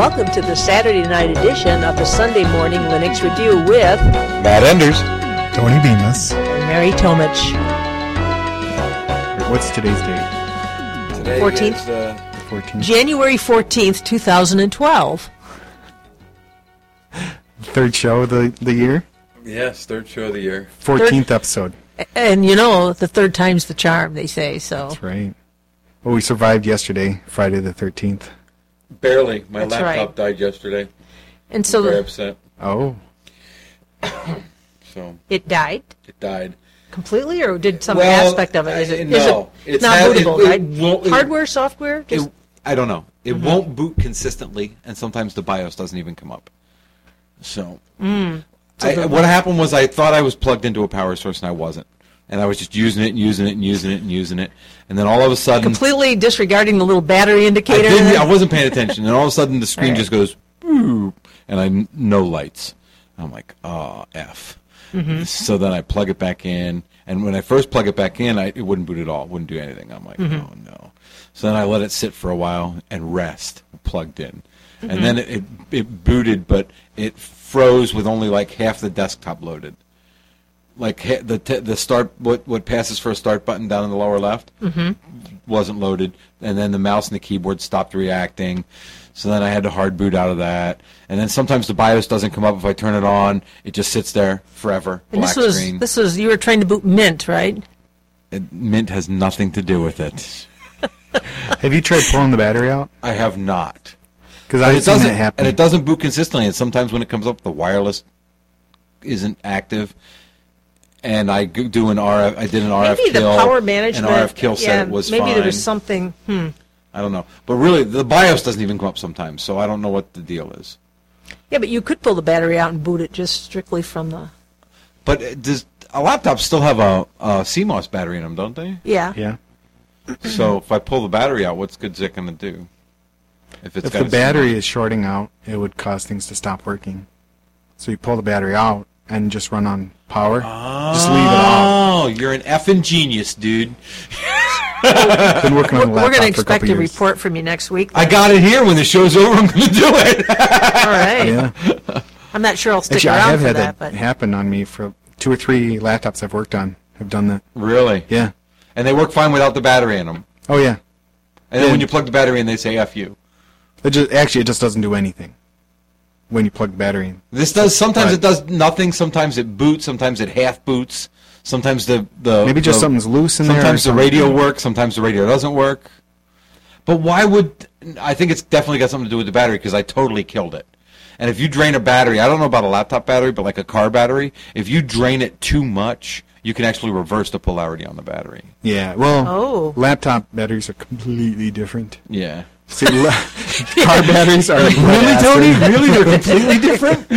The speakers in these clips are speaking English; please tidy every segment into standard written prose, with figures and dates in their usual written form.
welcome to the Saturday night edition of the Sunday Morning Linux Review with Matt Enders, Tony Bemis, and Mary Tomich. What's today's date? Today 14th? is 14th. January 14th, 2012. Third show of the year? yes, third show of the year. 14th episode. And you know, the third time's the charm, they say, so. That's right. Well, we survived yesterday, Friday the 13th. Barely. My That's laptop right. died yesterday. And so Very upset. Oh. So it died it died. completely, or did some Well, aspect of it? Is it, no. is it It's not had- bootable, it right? won't- it- Hardware, software? Just, I don't know. It won't boot consistently, and sometimes the BIOS doesn't even come up. So, what happened was I thought I was plugged into a power source, and I wasn't. And I was just using it and using it and using it and using it. And then all of a sudden... completely disregarding the little battery I indicator. wasn't paying attention. And all of a sudden the screen Right. just goes, boop, and no lights. I'm like, oh, F. So then I plug it back in. And when I first plug it back in, it wouldn't boot at all. It wouldn't do anything. I'm like, oh, no. So then I let it sit for a while and rest, plugged in. And then it booted, but it froze with only like half the desktop loaded. Like the start, what passes for a start button down in the lower left wasn't loaded, and then the mouse and the keyboard stopped reacting. So then I had to hard boot out of that, and then sometimes the BIOS doesn't come up if I turn it on. It just sits there forever, And black screen. this was you were trying to boot Mint, right? Mint has nothing to do with it. Have you tried pulling the battery out? I have not. Because But I've seen that happen. and it doesn't boot consistently. And sometimes when it comes up, the wireless isn't active. And I do an RF. I did an RF Maybe kill. the power management. And RF kill said it was maybe fine. there was something. I don't know. But really, the BIOS doesn't even come up sometimes, so I don't know what the deal is. Yeah, but you could pull the battery out and boot it just strictly from the. But does a laptop still have a CMOS battery in them, don't they? Yeah. Yeah. So if I pull the battery out, what's good is it going to do? If If the battery is shorting out, it would cause things to stop working. So you pull the battery out and just run on power. Just leave it off. Oh, you're an effing genius, dude. Been working on the We're laptop going to for a expect couple a years. report from you next week. I got it here. When the show's over, I'm going to do it. All right. Yeah. I'm not sure I'll stick Actually, I around have for had that, that but happen on me for 2 or 3 laptops I've worked on. Have done that. Really? Yeah. And they work fine without the battery in them. Oh, yeah. And then when you plug the battery in, they say F you. It just doesn't do anything when you plug the battery in. This does, sometimes Right. it does nothing, sometimes it boots, sometimes it half boots, sometimes the Maybe just something's loose in there. or sometimes the something. radio works, sometimes the radio doesn't work. But why would, I think it's definitely got something to do with the battery because I totally killed it. And if you drain a battery, I don't know about a laptop battery, but like a car battery, if you drain it too much, you can actually reverse the polarity on the battery. Yeah, well, Oh. laptop batteries are completely different. Yeah. See, car batteries are like Really, Tony? lead-acid. Really? They're completely different?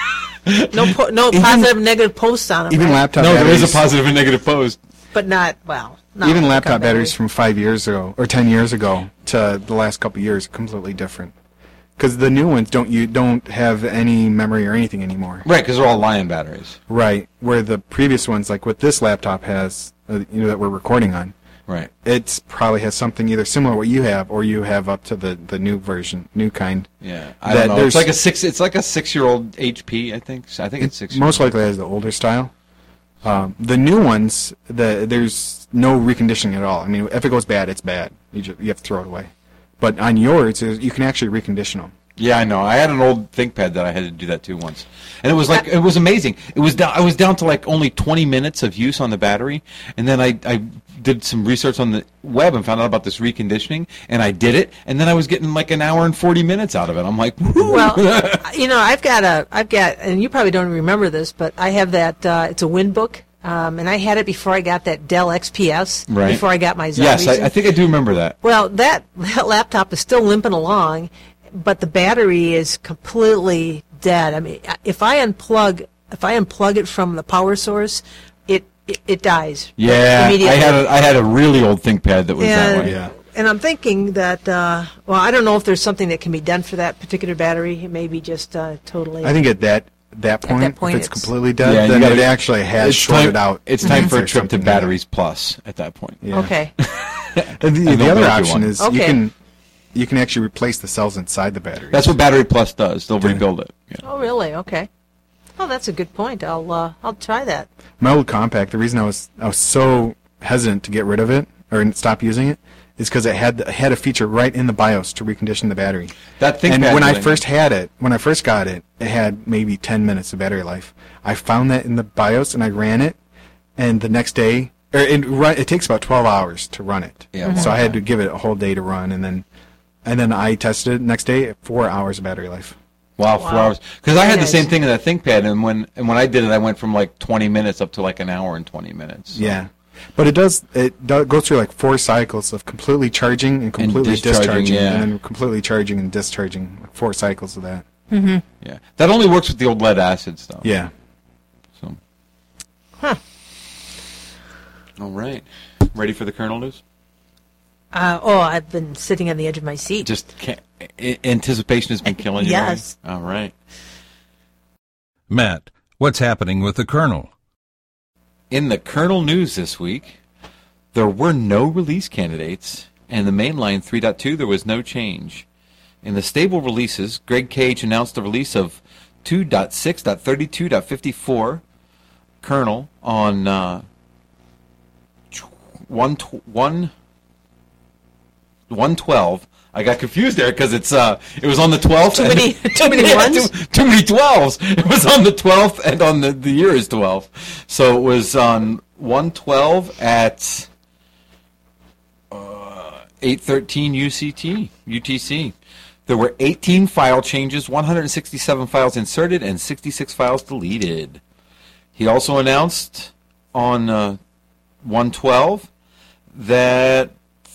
no positive, negative posts on them. Even right? laptop No, there batteries. is a positive and negative post. But not, well, not Even like a laptop battery. batteries from 5 years ago or 10 years ago to the last couple of years are completely different. Because the new ones don't have any memory or anything anymore. Right, because they're all Lion batteries. Right. Where the previous ones, like what this laptop has, that we're recording on, Right. it probably has something either similar to what you have, or you have up to the new version, new kind. Yeah. I That don't know. It's there's- like a 6-year-old HP, I think. I think it's 6 years Most old. likely has the older style. The new ones, there's no reconditioning at all. I mean, if it goes bad, it's bad. You have to throw it away. But on yours, you can actually recondition them. Yeah, I know. I had an old ThinkPad that I had to do that too once, and it was amazing. I was down to like only 20 minutes of use on the battery, and then I did some research on the web and found out about this reconditioning, and I did it, and then I was getting like an hour and 40 minutes out of it. I'm like, woo. Well, I've got, and you probably don't remember this, but I have that. It's a Winbook, and I had it before I got that Dell XPS. Right. Before I got my Zyreason. Yes, I think I do remember that. Well, that laptop is still limping along, but the battery is completely dead. I mean, if I unplug it from the power source, it dies. Yeah, immediately. I had a really old ThinkPad that was that And, way. Yeah. and I'm thinking that, I don't know if there's something that can be done for that particular battery. It may be just totally. I think at that point, point, if it's it's- completely dead, Yeah, you then gotta- it actually has It's shorted time, out. It's time for a Or trip to something like that. Batteries Plus at that point. Yeah. Okay. And the don't other build you option one. is Okay. you can actually replace the cells inside the battery. That's what Battery Plus does. They'll Okay. rebuild it. Yeah. Oh, really? Okay. Oh, that's a good point. I'll try that. My old compact. The reason I was so hesitant to get rid of it or stop using it is because it had a feature right in the BIOS to recondition the battery. That thing. And when I first got it, it had maybe 10 minutes of battery life. I found that in the BIOS and I ran it, and the next day, it takes about 12 hours to run it. Yeah. So I had to give it a whole day to run, and then I tested it next day, 4 hours of battery life. Wow, 4 Wow. hours. Because I had the Nice. same thing in that ThinkPad, and when I did it, I went from like 20 minutes up to like an hour and 20 minutes. So. Yeah. But it goes through like 4 cycles of completely charging and completely discharging, discharging, yeah. and then completely charging and discharging. Like 4 cycles of that. Yeah. That only works with the old lead acid stuff. Yeah. So. Huh. All right. Ready for the kernel news? I've been sitting on the edge of my seat. Just anticipation has been killing you. Yes. All right. Matt, what's happening with the kernel? In the kernel news this week, there were no release candidates, and the mainline 3.2 there was no change. In the stable releases, Greg Cage announced the release of 2.6.32.54 kernel on 112. I got confused there because it was on the 12th. Too many Yeah, ones? Too many 12s. It was on the 12th, and on the year is 12. So it was on 112 at 8:13 UTC. There were 18 file changes, 167 files inserted, and 66 files deleted. He also announced on 112 that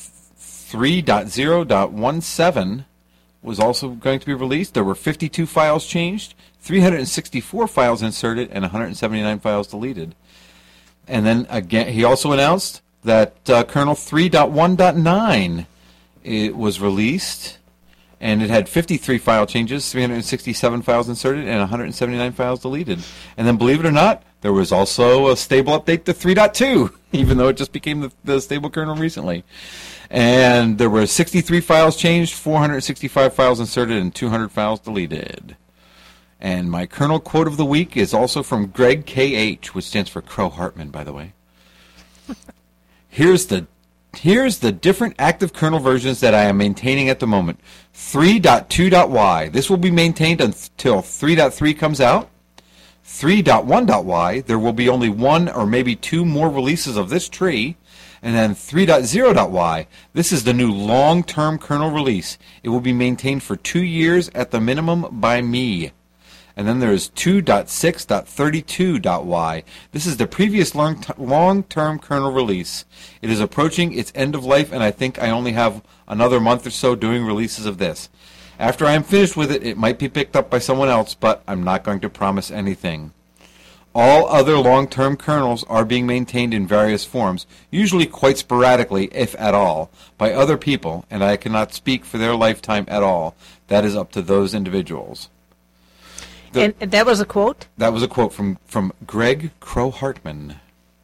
3.0.17 was also going to be released. There were 52 files changed, 364 files inserted, and 179 files deleted. And then again, he also announced that kernel 3.1.9 it was released, and it had 53 file changes, 367 files inserted, and 179 files deleted. And then, believe it or not, there was also a stable update to 3.2, even though it just became the stable kernel recently. And there were 63 files changed, 465 files inserted, and 200 files deleted. And my kernel quote of the week is also from Greg KH, which stands for Crow Hartman, by the way. Here's the different active kernel versions that I am maintaining at the moment. 3.2.y. This will be maintained until 3.3 comes out. 3.1.y. There will be only one or maybe two more releases of this tree. And then 3.0.y. This is the new long-term kernel release. It will be maintained for 2 years at the minimum by me. And then there's 2.6.32.y. This is the previous long-term kernel release. It is approaching its end of life, and I think I only have another month or so doing releases of this. After I am finished with it, it might be picked up by someone else, but I'm not going to promise anything. All other long-term kernels are being maintained in various forms, usually quite sporadically, if at all, by other people, and I cannot speak for their lifetime at all. That is up to those individuals. And that was a quote? That was a quote from Greg Crow Hartman.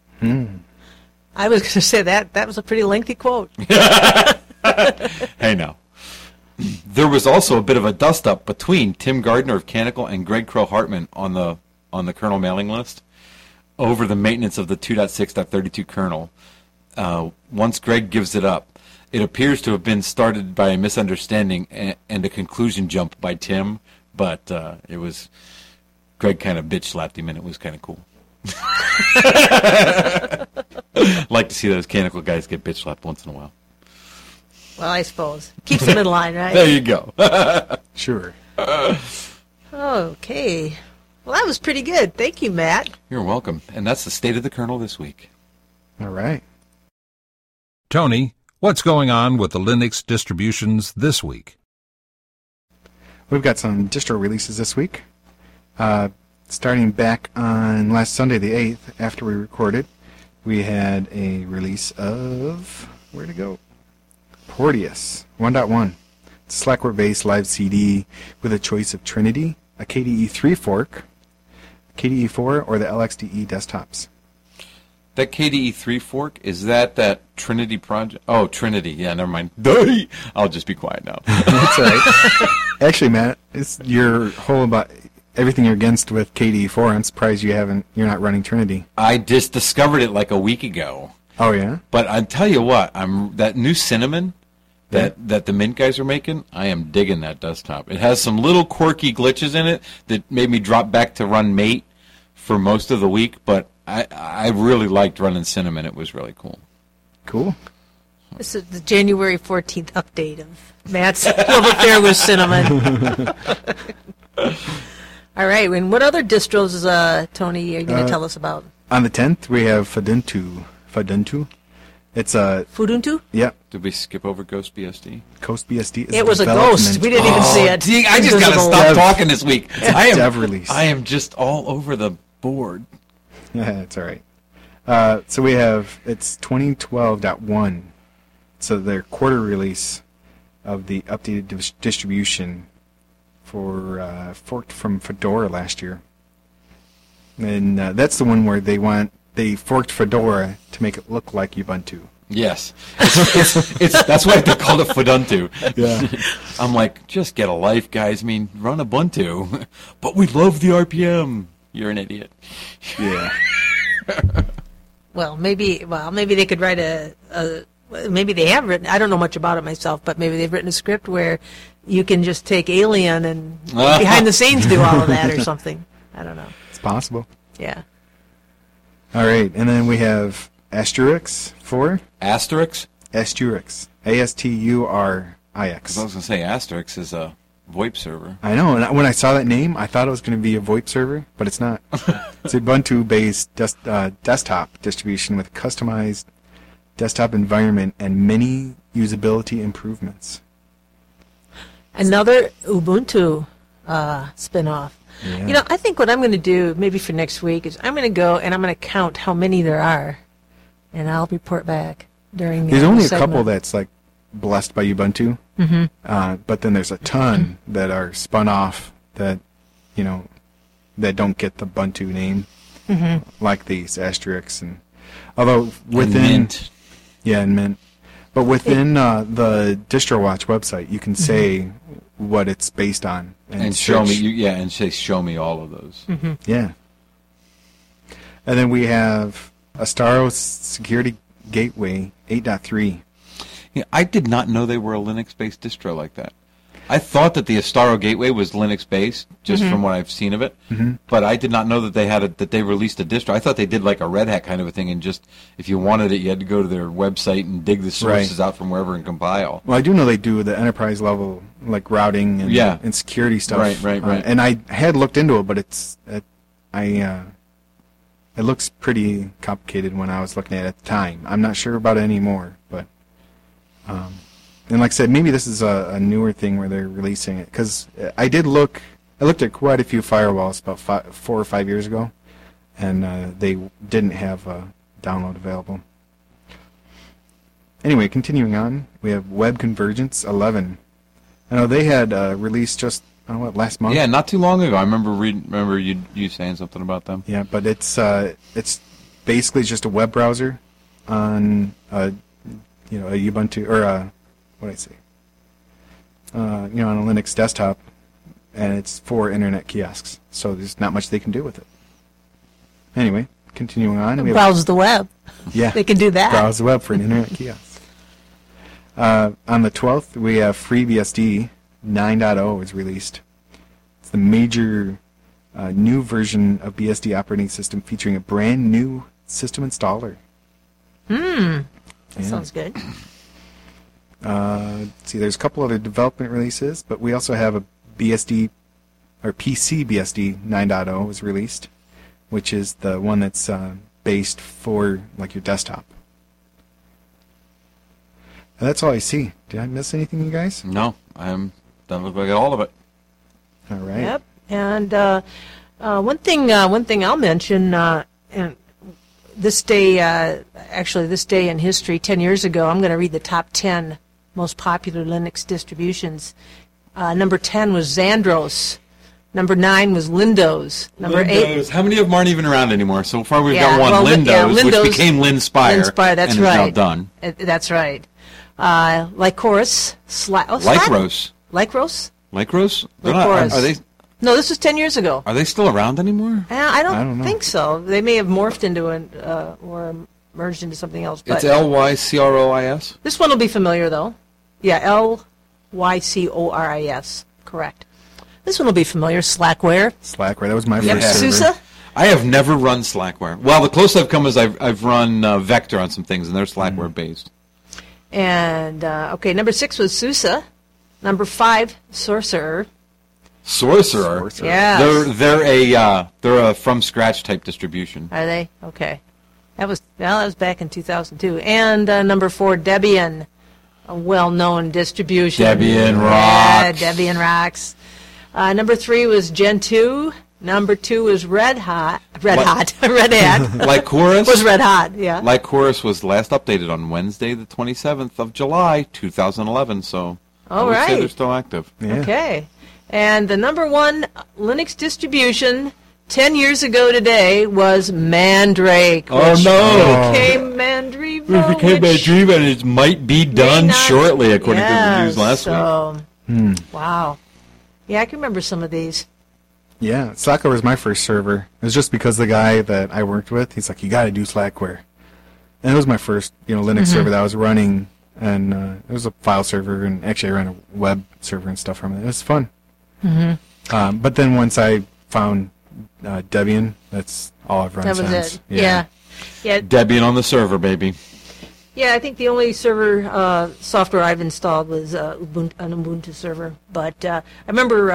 I was going to say that was a pretty lengthy quote. Hey, now. There was also a bit of a dust-up between Tim Gardner of Canonical and Greg Crow Hartman on the kernel mailing list over the maintenance of the 2.6.32 kernel. Once Greg gives it up, it appears to have been started by a misunderstanding and a conclusion jump by Tim, but it was Greg kind of bitch slapped him, and it was kind of cool. Like to see those Canonical guys get bitch slapped once in a while. Well, I suppose. Keeps them in line, right? There you go. Sure. Okay. Well, that was pretty good. Thank you, Matt. You're welcome. And that's the state of the kernel this week. All right. Tony, what's going on with the Linux distributions this week? We've got some distro releases this week. Starting back on last Sunday, the 8th, after we recorded, we had a release of, where'd it go? Porteous 1.1. It's a Slackware-based live CD with a choice of Trinity, a KDE 3 fork, KDE 4, or the LXDE desktops. That KDE 3 fork, is that Trinity project? Oh, Trinity. Yeah, never mind. Duh! I'll just be quiet now. That's all right. Actually, Matt, it's your whole about everything you're against with KDE 4. I'm surprised you're not running Trinity. I just discovered it like a week ago. Oh, yeah? But I tell you what, that new Cinnamon that the Mint guys are making, I am digging that desktop. It has some little quirky glitches in it that made me drop back to run Mate for most of the week, but I really liked running Cinnamon. It was really cool. Cool. This is the January 14th update of Matt's love affair with Cinnamon. All right, and what other distros, Tony, are you going to tell us about? On the 10th, we have Fuduntu. It's a... Fuduntu? Yeah. Did we skip over Ghost BSD? Ghost BSD is It was a ghost. We didn't even see it. Dang, I just got to stop talking this week. Dev release. I am just all over the board. Yeah, it's all right. So we have, it's 2012.1. So their quarter release of the updated distribution for forked from Fedora last year. And that's the one where they forked Fedora to make it look like Ubuntu. Yes. That's why they called it Fuduntu. Yeah. I'm like, just get a life, guys. I mean, run Ubuntu. But we love the RPM. You're an idiot. Yeah. Well, maybe they could write maybe they have written, I don't know much about it myself, but maybe they've written a script where you can just take Alien and behind the scenes do all of that or something. I don't know. It's possible. Yeah. All right, and then we have Asturix 4. Asterix? Asturix. Asturix. I was going to say Asterix is a VoIP server. I know, and when I saw that name, I thought it was going to be a VoIP server, but it's not. It's a Ubuntu-based desktop distribution with customized desktop environment and many usability improvements. Another Ubuntu spin-off. Yeah. You know, I think what I'm going to do, maybe for next week, is I'm going to go and I'm going to count how many there are, and I'll report back during the There's only a segment. couple that's like blessed by Ubuntu, but then there's a ton that are spun off that, you know, that don't get the Ubuntu name, like these Asturix, and although within Mint. Yeah, and Mint. But within the DistroWatch website, you can say what it's based on And show search. me, and say, show me all of those. Yeah. And then we have Astaro Security Gateway 8.3. Yeah, I did not know they were a Linux-based distro like that. I thought that the Astaro Gateway was Linux-based, just from what I've seen of it. But I did not know that they released a distro. I thought they did like a Red Hat kind of a thing, and just if you wanted it, you had to go to their website and dig the sources out from wherever and compile. Well, I do know they do the enterprise level, like routing and security stuff. Right. And I had looked into it, but it looks pretty complicated when I was looking at it at the time. I'm not sure about it anymore, but and like I said, maybe this is a newer thing where they're releasing it, because I looked at quite a few firewalls about 4 or 5 years ago, and they didn't have a download available. Anyway, continuing on, we have Web Convergence 11. I know they had released just last month. Yeah, not too long ago. I remember you saying something about them. Yeah, but it's basically just a web browser on a Ubuntu or what did I say? On a Linux desktop, and it's for internet kiosks. So there's not much they can do with it. Anyway, continuing on, Browse the web. Yeah, They can do that. Browse the web for an internet kiosk. On the 12th, we have FreeBSD 9.0 is released. It's the major new version of BSD operating system featuring a brand new system installer. That sounds good. See, there's a couple other development releases, but we also have a BSD or PC BSD 9.0 was released, which is the one that's based for like your desktop. And that's all I see. Did I miss anything, you guys? No, that looks like all of it. All right. Yep. And one thing I'll mention, and this day in history, 10 years ago, I'm going to read the top 10 most popular Linux distributions. Number 10 was Xandros. Number 9 was Lindos. Number 8. How many of them aren't even around anymore? So far, we've Yeah, got one, well, Lindos, Lindos, which became Linspire. Linspire, that's and right. is now done. That's right. Lycoris. Lycros. Lycros? Lycros? Lycoris. Are they? No, this was 10 years ago. Are they still around anymore? I don't don't know. think so. They may have morphed into or merged into something else. But It's Lycrois. this one will be familiar, though. Yeah, Lycoris. Correct. This one will be familiar. Slackware. Slackware. That was my Yep. first server. SUSE. I have never run Slackware. Well, the closest I've come is I've run Vector on some things, and they're Slackware based. And, okay, number 6 was SUSE. Number 5, Sorcerer. Sorcerer. Yeah. They're a from scratch type distribution. Are they? Okay. That was back in 2002. And number 4, Debian, a well-known distribution. Debian Yeah, rocks. Debian rocks. Number 3 was Gen 2. Number 2 was Red Hat. Red Hat. Lycoris was Red Hot, yeah. Lycoris was last updated on Wednesday, the 27th of July, 2011. So I All would say right. they're still active. Yeah. Okay. And the number 1 Linux distribution 10 years ago today was Mandrake. Oh, which no. became Mandriva. It became a which dream, and it might be done may not- shortly, according to the news last week. so, Wow. Yeah, I can remember some of these. Yeah, Slackware was my first server. It was just because the guy that I worked with, he's like, you got to do Slackware. And it was my first, Linux server that I was running, and it was a file server, and actually I ran a web server and stuff from it. It was fun. But then once I found Debian, that's all I've run That was since. it. Yeah. Yeah. Debian on the server, baby. Yeah, I think the only server software I've installed was an Ubuntu server. But I remember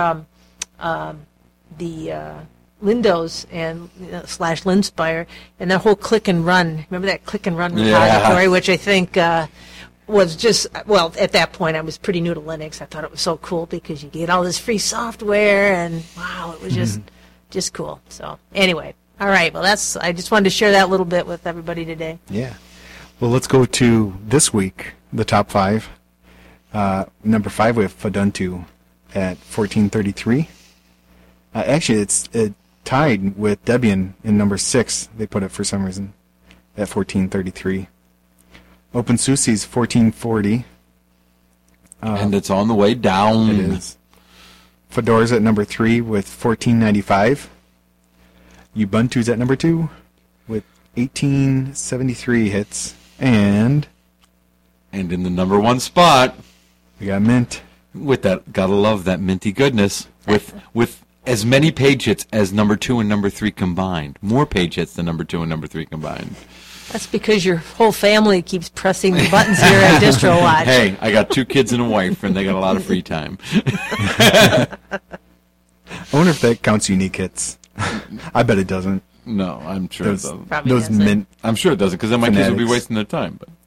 the Lindos and / Linspire and that whole click and run. Remember that click and run repository, which I think was just, well, at that point I was pretty new to Linux. I thought it was so cool because you get all this free software and wow, it was just cool. So anyway, all right. Well, I just wanted to share that little bit with everybody today. Yeah. Well, let's go to this week, the top 5. Number 5, we have Fuduntu at 1433. Actually, it's tied with Debian in number 6. They put it for some reason at 1433. OpenSUSE's 1440. And it's on the way down. It is. Fedora's at number 3 with 1495. Ubuntu's at number 2 with 1873 hits. And in the number 1 spot, we got Mint. with that, gotta love that minty goodness, with as many page hits as number 2 and number 3 combined. More page hits than number 2 and number 3 combined. That's because your whole family keeps pressing the buttons here at DistroWatch. Hey, I got 2 kids and a wife, and they got a lot of free time. I wonder if that counts unique hits. I bet it doesn't. No, I'm sure Those, it doesn't. Probably those doesn't. Mint. I'm sure it doesn't, because then my kids will be Fanatics. wasting their time. But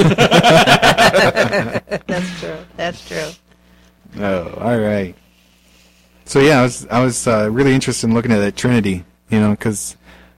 That's true. That's true. Oh, all right. So yeah, I was really interested in looking at that Trinity, because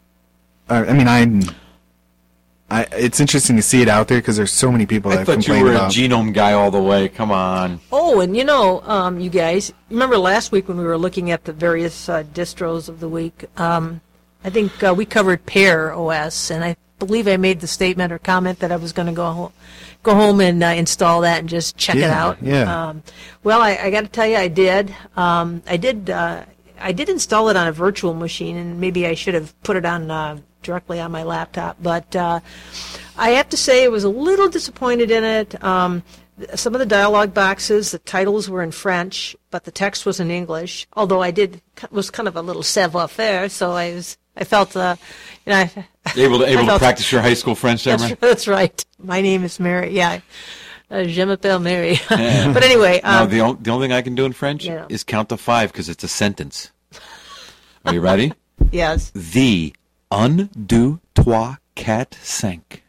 it's interesting to see it out there because there's so many people I that thought you complain were a about. genome guy all the way. Come on. Oh, and you guys, remember last week when we were looking at the various distros of the week? I think we covered Pear OS, and I believe I made the statement or comment that I was going to go home and install that and just check it Yeah, out. yeah. Well, I got to tell you, I did. I did install it on a virtual machine, and maybe I should have put it on directly on my laptop. But I have to say, I was a little disappointed in it. Some of the dialog boxes, the titles were in French, but the text was in English. Although was kind of a little savoir-faire, so I felt, Able to felt- practice your high school French there, man? that's right. My name is Mary. Yeah, je m'appelle Mary. But anyway, No, the only thing I can do in French Yeah. is count to 5 because it's a sentence. Are you ready? yes. The un, deux, trois, quatre, cinq.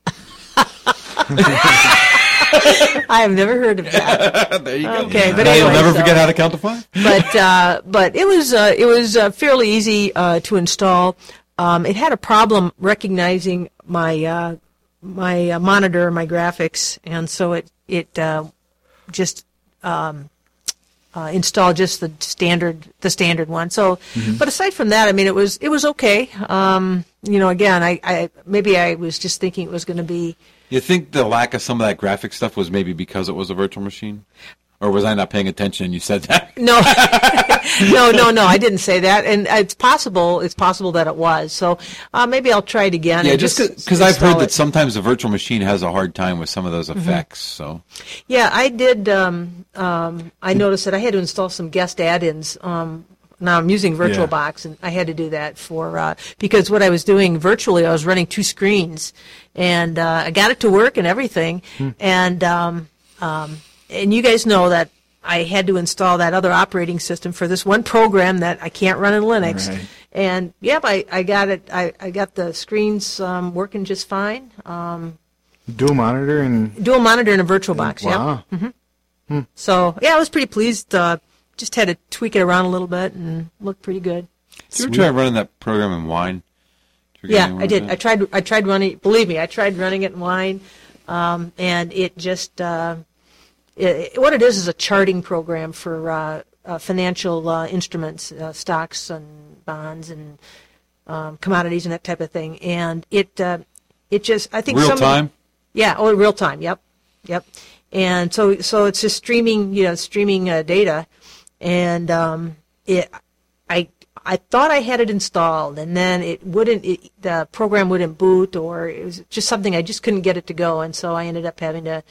I have never heard of that. There you go. Okay, but now you'll anyway, never so- forget how to count to 5? But it was fairly easy to install. It had a problem recognizing my monitor, my graphics, and so it just install just the standard one. So, but aside from that, I mean, it was okay. Again, I was just thinking it was going to be. You think the lack of some of that graphic stuff was maybe because it was a virtual machine? Or was I not paying attention and you said that? No, no, I didn't say that. And it's possible that it was. So maybe I'll try it again. Yeah, and just because I've heard that sometimes the virtual machine has a hard time with some of those effects. So. Yeah, I did. I noticed that I had to install some guest add-ins. Now I'm using VirtualBox, and I had to do that because what I was doing virtually, I was running 2 screens, and I got it to work and everything. And you guys know that I had to install that other operating system for this one program that I can't run in Linux. Right. And I got it. I got the screens working just fine. Dual monitor and a VirtualBox. Wow. Yep. So I was pretty pleased. Just had to tweak it around a little bit and looked pretty good. Did you ever try running that program in Wine? Yeah, I did. I tried running. Believe me, I tried running it in Wine, and it just. What it is a charting program for financial instruments, stocks and bonds and commodities and that type of thing. And it just, I think real time. Yeah, real time. Yep. And so it's just streaming data, and I thought I had it installed, and then the program wouldn't boot, or it was just something I just couldn't get it to go, and so I ended up having to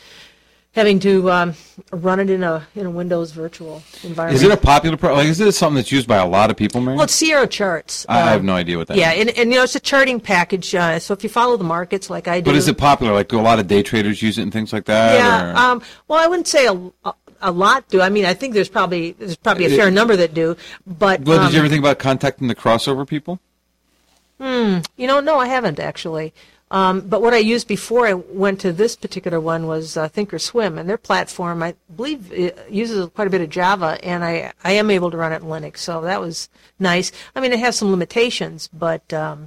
run it in a Windows virtual environment. Is it a popular is it something that's used by a lot of people, Mary? Well, it's Sierra Charts. I have no idea what that is. And it's a charting package. So if you follow the markets like I do. But is it popular? Like, do a lot of day traders use it and things like that? Yeah. Well, I wouldn't say a lot do. I mean, I think there's probably a fair number that do. But well, did you ever think about contacting the crossover people? No, I haven't actually. But what I used before I went to this particular one was Thinkorswim, and their platform, I believe, uses quite a bit of Java, and I am able to run it in Linux, so that was nice. I mean, it has some limitations, but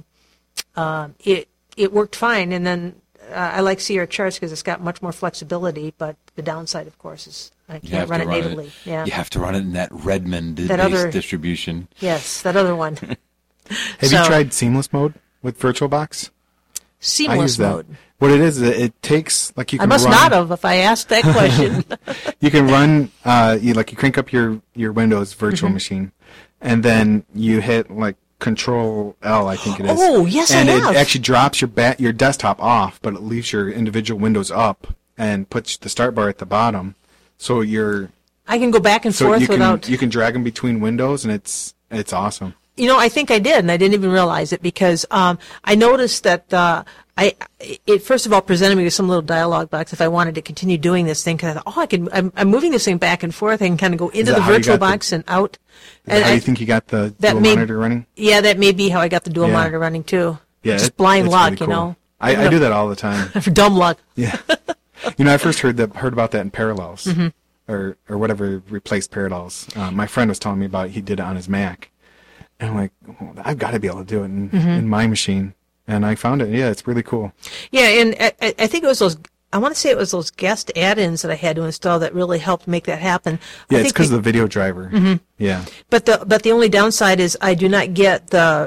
it worked fine. And then I like Sierra Charts because it's got much more flexibility, but the downside, of course, is I can't run it natively. Yeah. You have to run it in that Redmond distribution. Yes, that other one. Have you tried seamless mode with VirtualBox? Seamless mode. What it is, it takes you can. I must not have if I asked that question. You can run you crank up your Windows virtual machine, and then you hit Control L, I think it is. Oh yes, and I have. And it actually drops your desktop off, but it leaves your individual windows up and puts the start bar at the bottom. So I can go back and forth without. You can drag them between windows, and it's awesome. I think I did, and I didn't even realize it because I noticed that it first of all presented me with some little dialog box if I wanted to continue doing this thing. Because I thought, I'm moving this thing back and forth. I can kind of go into the VirtualBox and out. And how do you think you got the dual monitor running? Yeah, that may be how I got the dual monitor running too. Yeah, just blind luck, really cool. I do that all the time. For dumb luck. Yeah. I first heard about that in Parallels, or whatever replaced Parallels. My friend was telling me about it. He did it on his Mac. And I'm like, I've got to be able to do it in my machine. And I found it. Yeah, it's really cool. Yeah, and I think it was I want to say it was those guest add-ins that I had to install that really helped make that happen. Yeah, it's because of the video driver. Yeah. But the only downside is I do not get the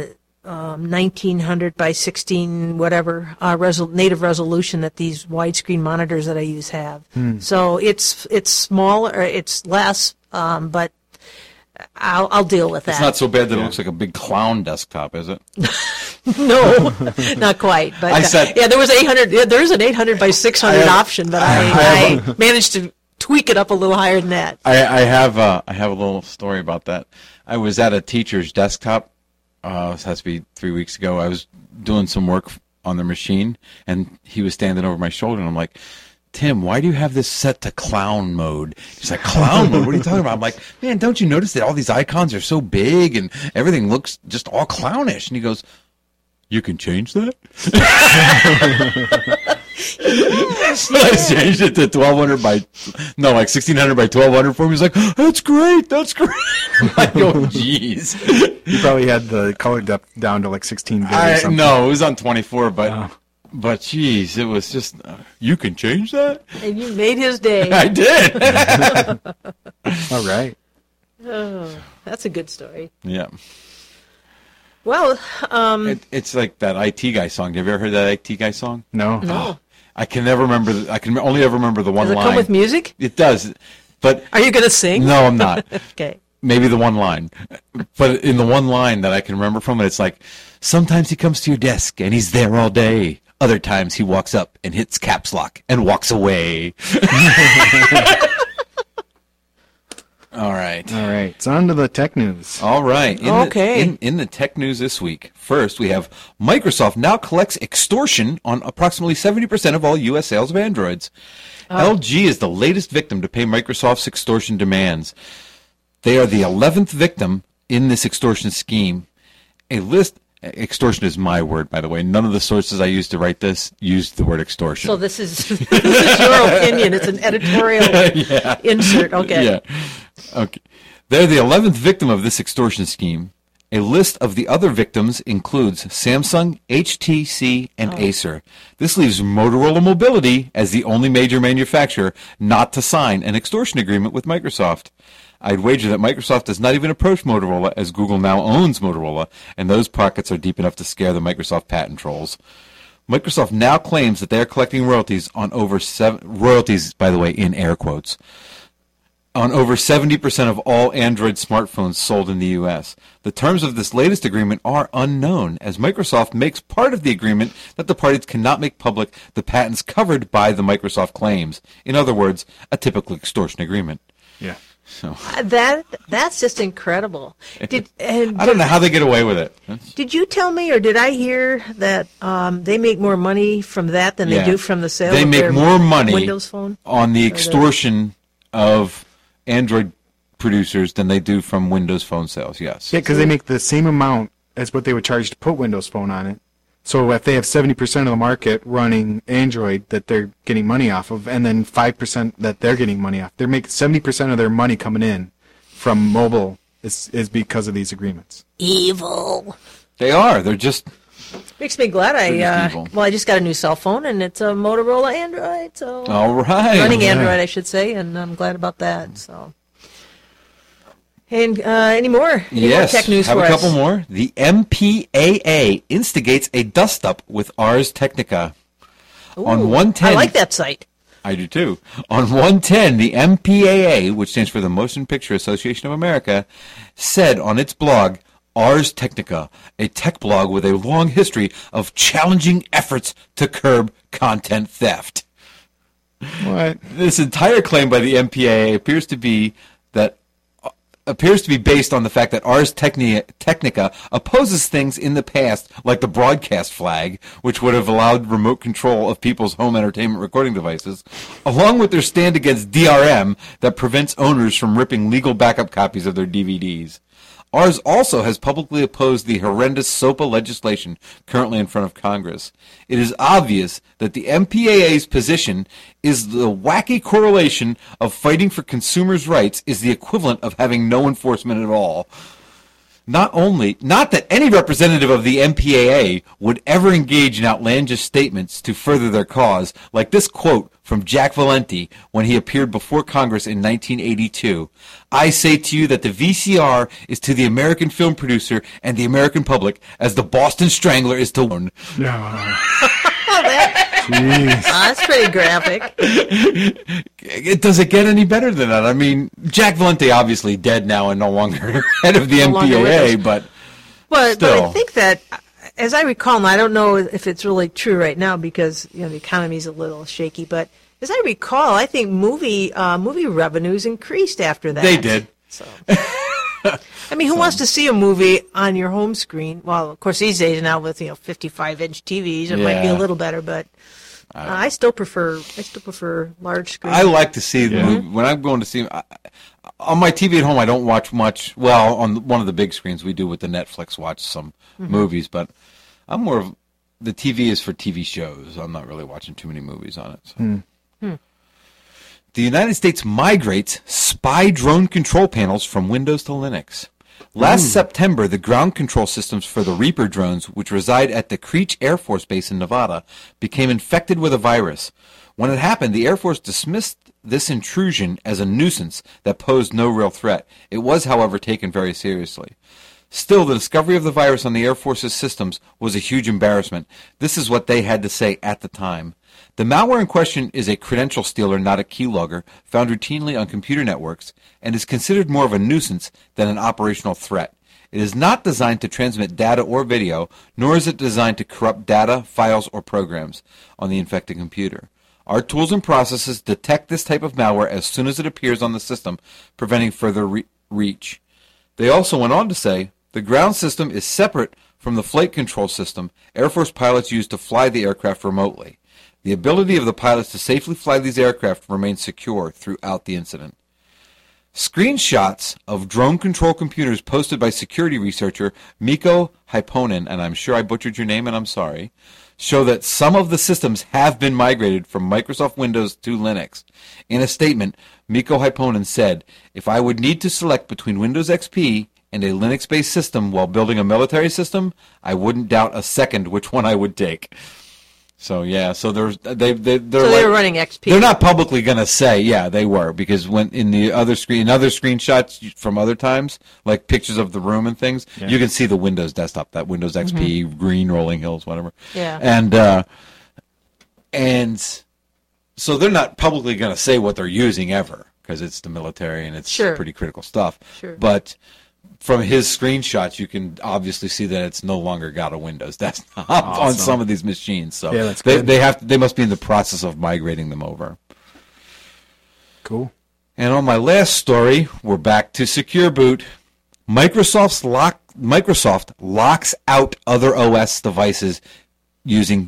1900 by 16 whatever native resolution that these widescreen monitors that I use have. So it's smaller, it's less, but I'll deal with that. It's not so bad that it looks like a big clown desktop, is it? No, not quite. But there was 800. There is an 800 by 600 option, but I managed to tweak it up a little higher than that. I have a little story about that. I was at a teacher's desktop. This has to be 3 weeks ago. I was doing some work on the machine, and he was standing over my shoulder, and I'm like, Tim, why do you have this set to clown mode? He's like, clown mode? What are you talking about? I'm like, man, don't you notice that all these icons are so big and everything looks just all clownish? And he goes, you can change that? So I changed it to 1600 by 1200 for him. He's like, that's great. I go, jeez. You probably had the color depth down to 16 bit or something. No, it was on 24, but geez, it was just, you can change that? And you made his day. I did. All right. Oh, that's a good story. Yeah. Well, It's like that IT guy song. Have you ever heard that IT guy song? No. no. I can never remember. I can only ever remember the one Does it line. come with music? It does, but Are you going to sing? no, I'm not. Okay. Maybe the one line, but in the one line that I can remember from it, it's like, sometimes he comes to your desk and he's there all day. Other times he walks up and hits caps lock and walks away. All right. All right. So on to the tech news. All right. Okay. In the tech news this week, first we have Microsoft now collects extortion on approximately 70% of all U.S. sales of Androids. LG is the latest victim to pay Microsoft's extortion demands. They are the 11th victim in this extortion scheme. Extortion is my word, by the way. None of the sources I used to write this used the word extortion. So this is your opinion. It's an editorial insert. Okay. Yeah. Okay. They're the 11th victim of this extortion scheme. A list of the other victims includes Samsung, HTC, and Acer. This leaves Motorola Mobility as the only major manufacturer not to sign an extortion agreement with Microsoft. I'd wager that Microsoft does not even approach Motorola, as Google now owns Motorola, and those pockets are deep enough to scare the Microsoft patent trolls. Microsoft now claims that they are collecting royalties on royalties, by the way, in air quotes, on over 70% of all Android smartphones sold in the U.S. The terms of this latest agreement are unknown, as Microsoft makes part of the agreement that the parties cannot make public the patents covered by the Microsoft claims. In other words, a typical extortion agreement. Yeah. So That's just incredible. I don't know how they get away with it. Did you tell me, or did I hear that they make more money from that than they do from the sale They of make their more money Windows Phone? On the extortion of Android producers than they do from Windows Phone sales, yes. Yeah, because they make the same amount as what they would charge to put Windows Phone on it. So if they have 70% of the market running Android that they're getting money off of, and then 5% that they're getting money off, they're making 70% of their money coming in from mobile is because of these agreements. Evil. They are. They're just... Makes me glad I just got a new cell phone, and it's a Motorola Android, so... All right. Running Android, I should say, and I'm glad about that, so... And any more? Any more tech news have for a us? couple more. The MPAA instigates a dust-up with Ars Technica. Ooh, On 110, I like that site. I do too. On 110, the MPAA, which stands for the Motion Picture Association of America, said on its blog, Ars Technica, a tech blog with a long history of challenging efforts to curb content theft. What? This entire claim by the MPAA appears to be based on the fact that Ars Technica opposes things in the past, like the broadcast flag, which would have allowed remote control of people's home entertainment recording devices, along with their stand against DRM that prevents owners from ripping legal backup copies of their DVDs. Ars also has publicly opposed the horrendous SOPA legislation currently in front of Congress. It is obvious that the MPAA's position is the wacky correlation of fighting for consumers' rights is the equivalent of having no enforcement at all. Not that any representative of the MPAA would ever engage in outlandish statements to further their cause, like this quote from Jack Valenti when he appeared before Congress in 1982. I say to you that the VCR is to the American film producer and the American public as the Boston Strangler is to one. No. Jeez. That's pretty graphic. Does it get any better than that? I mean, Jack Valenti obviously dead now and no longer head of the MPAA, but still. But I think that, as I recall, and I don't know if it's really true right now because the economy's a little shaky, but as I recall, I think movie revenues increased after that. They did. So. I mean, who wants to see a movie on your home screen? Well, of course, these days now with 55-inch TVs, it might be a little better, but I still prefer large screen. I like to see the movie when I'm going to see. On my TV at home, I don't watch much. Well, on one of the big screens, we do with the Netflix watch some movies, but I'm more of the TV is for TV shows. I'm not really watching too many movies on it. So. The United States migrates spy drone control panels from Windows to Linux. Last September, the ground control systems for the Reaper drones, which reside at the Creech Air Force Base in Nevada, became infected with a virus. When it happened, the Air Force dismissed this intrusion as a nuisance that posed no real threat. It was, however, taken very seriously. Still, the discovery of the virus on the Air Force's systems was a huge embarrassment. This is what they had to say at the time. The malware in question is a credential stealer, not a keylogger, found routinely on computer networks, and is considered more of a nuisance than an operational threat. It is not designed to transmit data or video, nor is it designed to corrupt data, files, or programs on the infected computer. Our tools and processes detect this type of malware as soon as it appears on the system, preventing further reach. They also went on to say, the ground system is separate from the flight control system Air Force pilots use to fly the aircraft remotely. The ability of the pilots to safely fly these aircraft remains secure throughout the incident. Screenshots of drone control computers posted by security researcher Mikko Hyppönen, and I'm sure I butchered your name and I'm sorry, show that some of the systems have been migrated from Microsoft Windows to Linux. In a statement, Mikko Hyppönen said, "If I would need to select between Windows XP and a Linux-based system while building a military system, I wouldn't doubt a second which one I would take." So yeah, so they're So they were running XP. They're not publicly going to say, yeah, they were, because when in the other screenshots from other times, like pictures of the room and things, you can see the Windows desktop, that Windows XP, green rolling hills, whatever. Yeah. And so they're not publicly going to say what they're using ever, because it's the military and it's pretty critical stuff. Sure. But from his screenshots, you can obviously see that it's no longer got a Windows desktop on some of these machines. So yeah, that's good. They must be in the process of migrating them over. Cool. And on my last story, we're back to Secure Boot. Microsoft locks out other OS devices using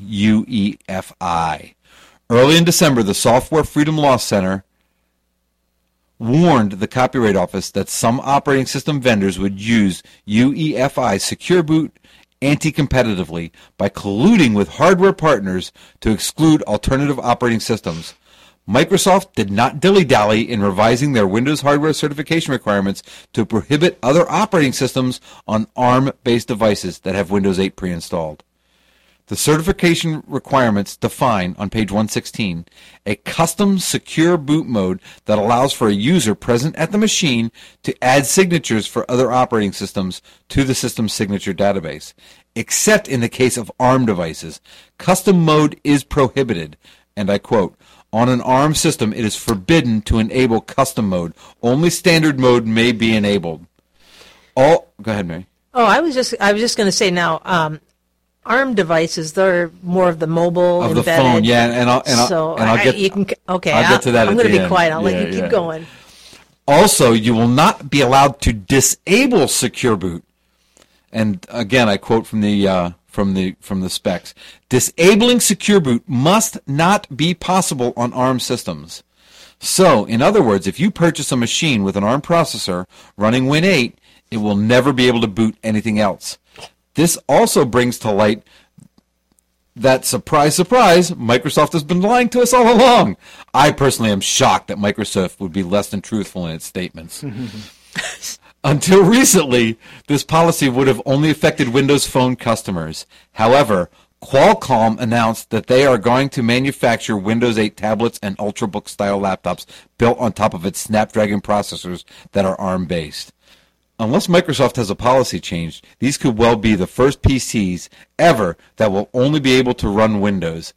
UEFI. Early in December, the Software Freedom Law Center warned the Copyright Office that some operating system vendors would use UEFI Secure Boot anti-competitively by colluding with hardware partners to exclude alternative operating systems. Microsoft did not dilly-dally in revising their Windows hardware certification requirements to prohibit other operating systems on ARM-based devices that have Windows 8 pre-installed. The certification requirements define, on page 116, a custom secure boot mode that allows for a user present at the machine to add signatures for other operating systems to the system's signature database. Except in the case of ARM devices, custom mode is prohibited, and I quote, "On an ARM system, it is forbidden to enable custom mode. Only standard mode may be enabled." Go ahead, Mary. Oh, I was just going to say now, ARM devices, they're more of the mobile of embedded. The phone, yeah, and I'll get to that. I'm going to be end. quiet. I'll let you keep going. Also, you will not be allowed to disable Secure Boot. And again, I quote from the specs: disabling Secure Boot must not be possible on ARM systems. So, in other words, if you purchase a machine with an ARM processor running Win8, it will never be able to boot anything else. This also brings to light that, surprise, surprise, Microsoft has been lying to us all along. I personally am shocked that Microsoft would be less than truthful in its statements. Until recently, this policy would have only affected Windows Phone customers. However, Qualcomm announced that they are going to manufacture Windows 8 tablets and Ultrabook-style laptops built on top of its Snapdragon processors that are ARM-based. Unless Microsoft has a policy change, these could well be the first PCs ever that will only be able to run Windows.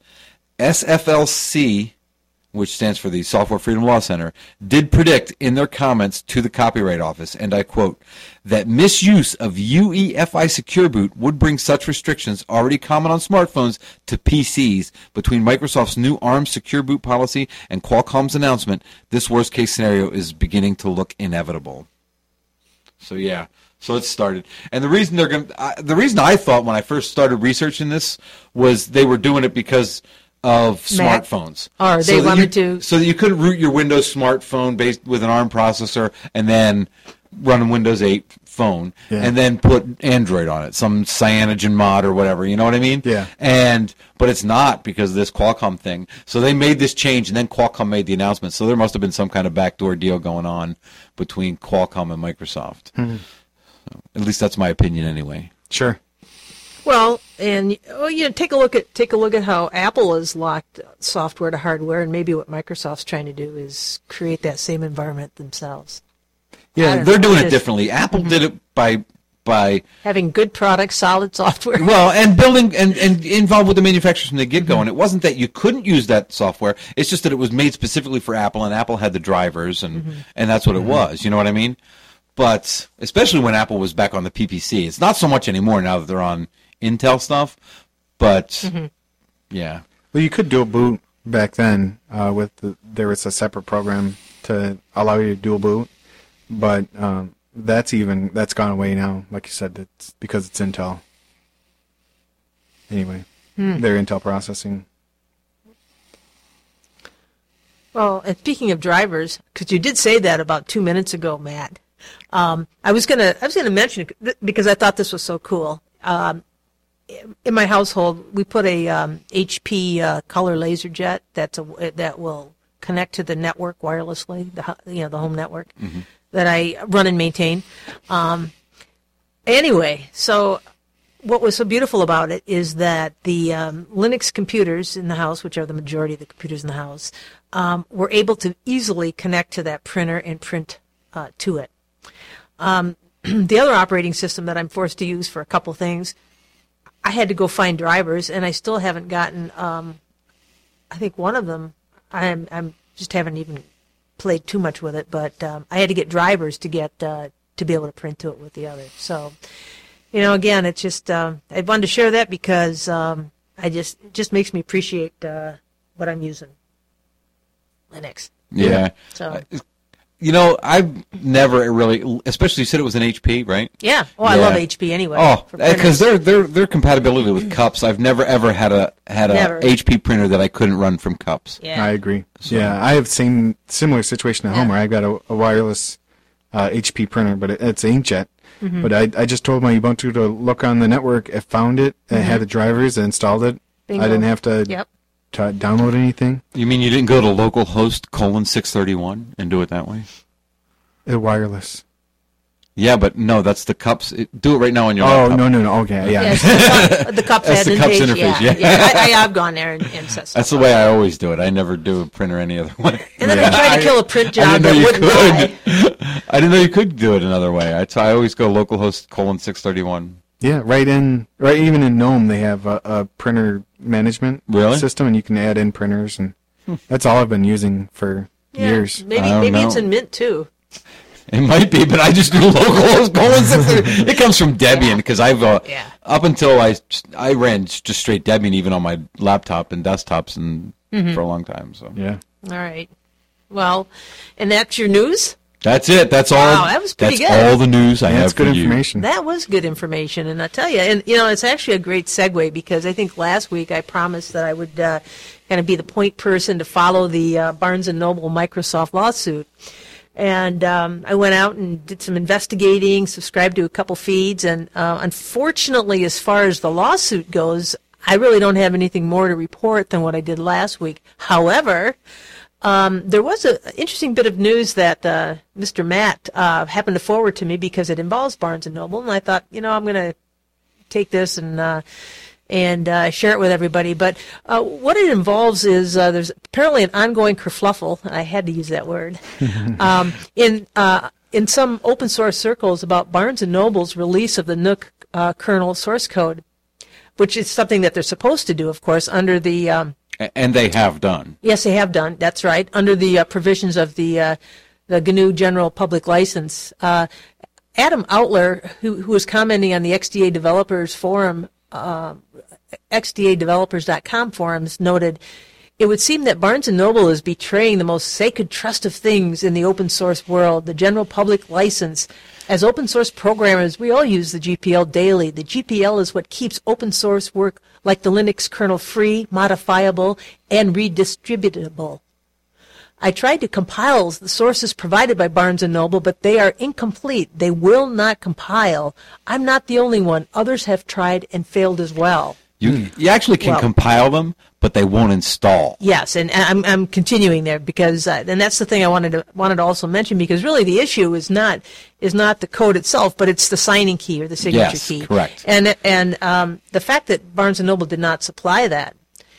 SFLC, which stands for the Software Freedom Law Center, did predict in their comments to the Copyright Office, and I quote, that misuse of UEFI Secure Boot would bring such restrictions already common on smartphones to PCs. Between Microsoft's new ARM Secure Boot policy and Qualcomm's announcement, this worst-case scenario is beginning to look inevitable. So yeah, so it started, and the reason the reason I thought when I first started researching this was they were doing it because of smartphones. Or they wanted to, so that you could root your Windows smartphone based with an ARM processor, and then run a Windows 8 phone, and then put Android on it, some cyanogen mod or whatever. You know what I mean? Yeah. But it's not because of this Qualcomm thing. So they made this change, and then Qualcomm made the announcement. So there must have been some kind of backdoor deal going on between Qualcomm and Microsoft. So, at least that's my opinion anyway. Sure. Well, and take a look at how Apple has locked software to hardware, and maybe what Microsoft's trying to do is create that same environment themselves. Yeah, they're doing it differently. Apple did it by having good products, solid software. Well, and building and involved with the manufacturers from the get-go. And it wasn't that you couldn't use that software. It's just that it was made specifically for Apple, and Apple had the drivers, and that's what it was. You know what I mean? But especially when Apple was back on the PPC. It's not so much anymore now that they're on Intel stuff. But, yeah. Well, you could dual boot back then. There was a separate program to allow you to dual boot. But that's gone away now. Like you said, it's because it's Intel. Anyway, their Intel processing. Well, and speaking of drivers, because you did say that about 2 minutes ago, Matt. I was gonna mention it because I thought this was so cool. In my household, we put a HP color laser jet that will connect to the network wirelessly, the home network that I run and maintain. Anyway, so what was so beautiful about it is that the Linux computers in the house, which are the majority of the computers in the house, were able to easily connect to that printer and print to it. The other operating system that I'm forced to use for a couple things, I had to go find drivers, and I still haven't gotten. I think one of them, I'm just haven't even played too much with it, but I had to get drivers to get to be able to print to it with the other. So, again, it's just I wanted to share that because it just makes me appreciate what I'm using. Linux. Yeah. So. I've never really, especially you said it was an HP, right? Yeah. Oh, I love HP anyway. Oh, because their compatibility with cups. I've never ever had a HP printer that I couldn't run from cups. Yeah. I agree. So. Yeah, I have similar situation at home where I got a wireless HP printer, but it's inkjet. But I just told my Ubuntu to look on the network. It found it. It had the drivers. It installed it. Bingo. I didn't have to. To download anything? You mean you didn't go to localhost :631 and do it that way? Wireless. Yeah, but no, that's the cups. Do it right now on your laptop. No. Okay, yeah. Yes, the cups that's the cups interface. Yeah. I've gone there and set stuff That's the way I always do it. I never do a printer any other way. And then I try to kill a print job that wouldn't die. I didn't know you could do it another way. I always go localhost :631. Yeah, even in GNOME they have a printer management system, and you can add in printers, and that's all I've been using for years. Maybe it's in Mint too. It might be, but I just do localhost :631. It comes from Debian because I've up until I ran just straight Debian even on my laptop and desktops and for a long time. So yeah. All right. Well, and that's your news? That's it. That's all. Wow, that was pretty good. That's all the news I have for you. That's good information. That was good information, and I tell you, and it's actually a great segue because I think last week I promised that I would kind of be the point person to follow the Barnes & Noble Microsoft lawsuit. And I went out and did some investigating, subscribed to a couple feeds, and unfortunately, as far as the lawsuit goes, I really don't have anything more to report than what I did last week. However, there was an interesting bit of news that Mr. Matt happened to forward to me because it involves Barnes & Noble, and I thought, I'm going to take this and share it with everybody. But what it involves is there's apparently an ongoing kerfluffle, and I had to use that word, in some open source circles about Barnes & Noble's release of the Nook kernel source code, which is something that they're supposed to do, of course, under the... and they have done. Yes, they have done. That's right. Under the provisions of the GNU General Public License. Adam Outler, who was commenting on the XDA Developers Forum, XDADevelopers.com forums, noted, "It would seem that Barnes & Noble is betraying the most sacred trust of things in the open source world, the General Public License. As open source programmers, we all use the GPL daily. The GPL is what keeps open source work like the Linux kernel free, modifiable, and redistributable. I tried to compile the sources provided by Barnes & Noble, but they are incomplete. They will not compile. I'm not the only one. Others have tried and failed as well." You actually can compile them, but they won't install. Yes, and I'm continuing there because, and that's the thing I wanted to also mention, because really the issue is not the code itself, but it's the signing key or the signature key. Yes, correct. And the fact that Barnes and Noble did not supply that,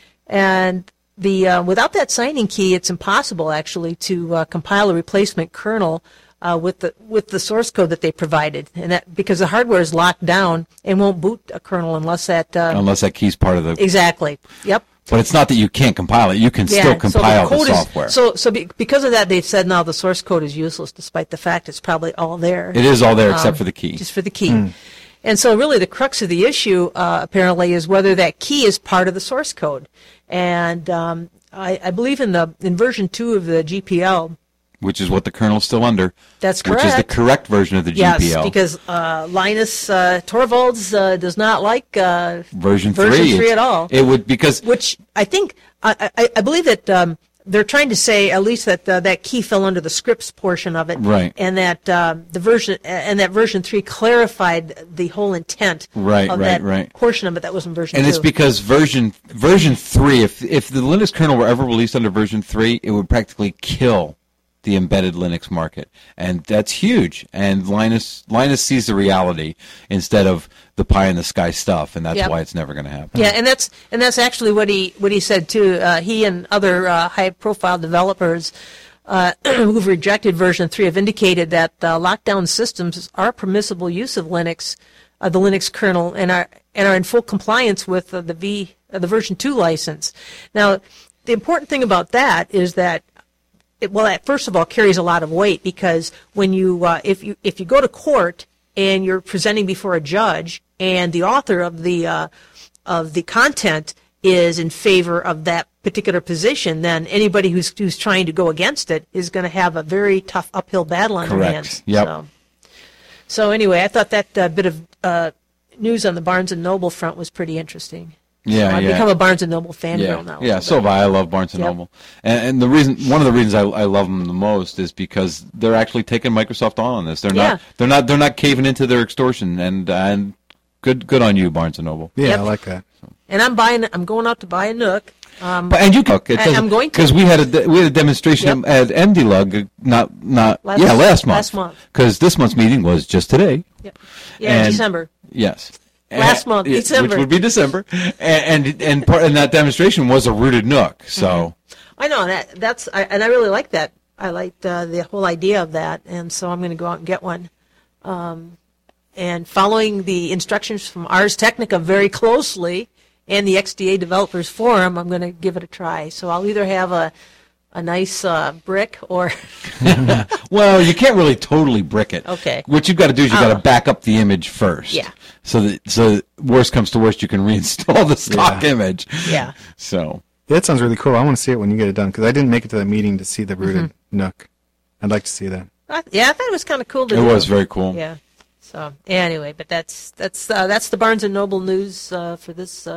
and without that signing key, it's impossible actually to compile a replacement kernel with the source code that they provided, and that because the hardware is locked down and won't boot a kernel unless that key's part of the exactly. Yep. But it's not that you can't compile it; you can still compile the software. Because of that, they've said now the source code is useless, despite the fact it's probably all there. It is all there except for the key. Just for the key. And so really the crux of the issue, apparently, is whether that key is part of the source code. And I believe in version 2 of the GPL, which is what the kernel's still under. That's correct. Which is the correct version of the GPL. Yes, because Linus Torvalds does not like version 3 at all. It would which I think I believe that they're trying to say at least that that key fell under the scripts portion of it, right? And that that version 3 clarified the whole intent of that portion of it that was in version 2. And it's because version 3, if the Linux kernel were ever released under version 3, it would practically kill the embedded Linux market, and that's huge. And Linus sees the reality instead of the pie in the sky stuff, and that's why it's never going to happen. Yeah, and that's actually what he said too. He and other high-profile developers who've rejected version 3 have indicated that lockdown systems are permissible use of Linux, the Linux kernel, and are in full compliance with the version 2 license. Now, the important thing about that is that that first of all carries a lot of weight, because when you if you go to court and you're presenting before a judge and the author of the content is in favor of that particular position, then anybody who's trying to go against it is going to have a very tough uphill battle on their hands. Yep. So anyway, I thought that bit of news on the Barnes and Noble front was pretty interesting. Yeah, so I've become a Barnes and Noble fangirl now. Yeah, so have I. I love Barnes and Noble, and one of the reasons I love them the most is because they're actually taking Microsoft on this. They're not caving into their extortion, and good on you, Barnes and Noble. Yeah, I like that. And I'm going out to buy a Nook. I'm going to, because we had a demonstration at MDLUG last month. Because this month's meeting was just today. Yep. Yeah, December. Yes. Last month, December. Which would be December, and that demonstration was a rooted Nook. So I know and I really like that. I liked the whole idea of that, and so I'm going to go out and get one. And following the instructions from Ars Technica very closely, and the XDA Developers Forum, I'm going to give it a try. So I'll either have a nice brick or... Well, you can't really totally brick it. Okay. What you've got to do is you've got to back up the image first. Yeah. So worst comes to worst, you can reinstall the stock image. Yeah. So... Yeah, that sounds really cool. I want to see it when you get it done, because I didn't make it to that meeting to see the rooted Nook. I'd like to see that. I thought it was kind of cool to do. It was very cool. Yeah. So anyway, but that's the Barnes and Noble news for this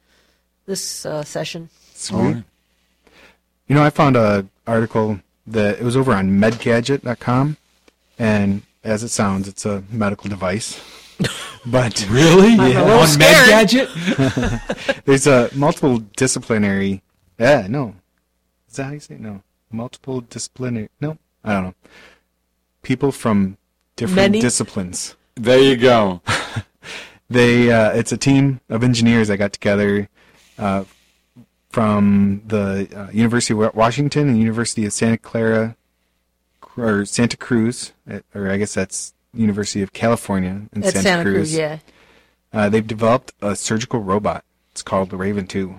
session. Sweet. Right. You know, I found an article that it was over on medgadget.com, and as it sounds, it's a medical device. But really, on Medgadget, there's a multiple disciplinary. Yeah, no, is that how you say it? No, multiple disciplinary. No, I don't know. People from different disciplines. There you go. It's a team of engineers that got together from the University of Washington and University of Santa Clara, or Santa Cruz, or I guess that's University of California in Santa Cruz. Yeah. They've developed a surgical robot. It's called the Raven 2.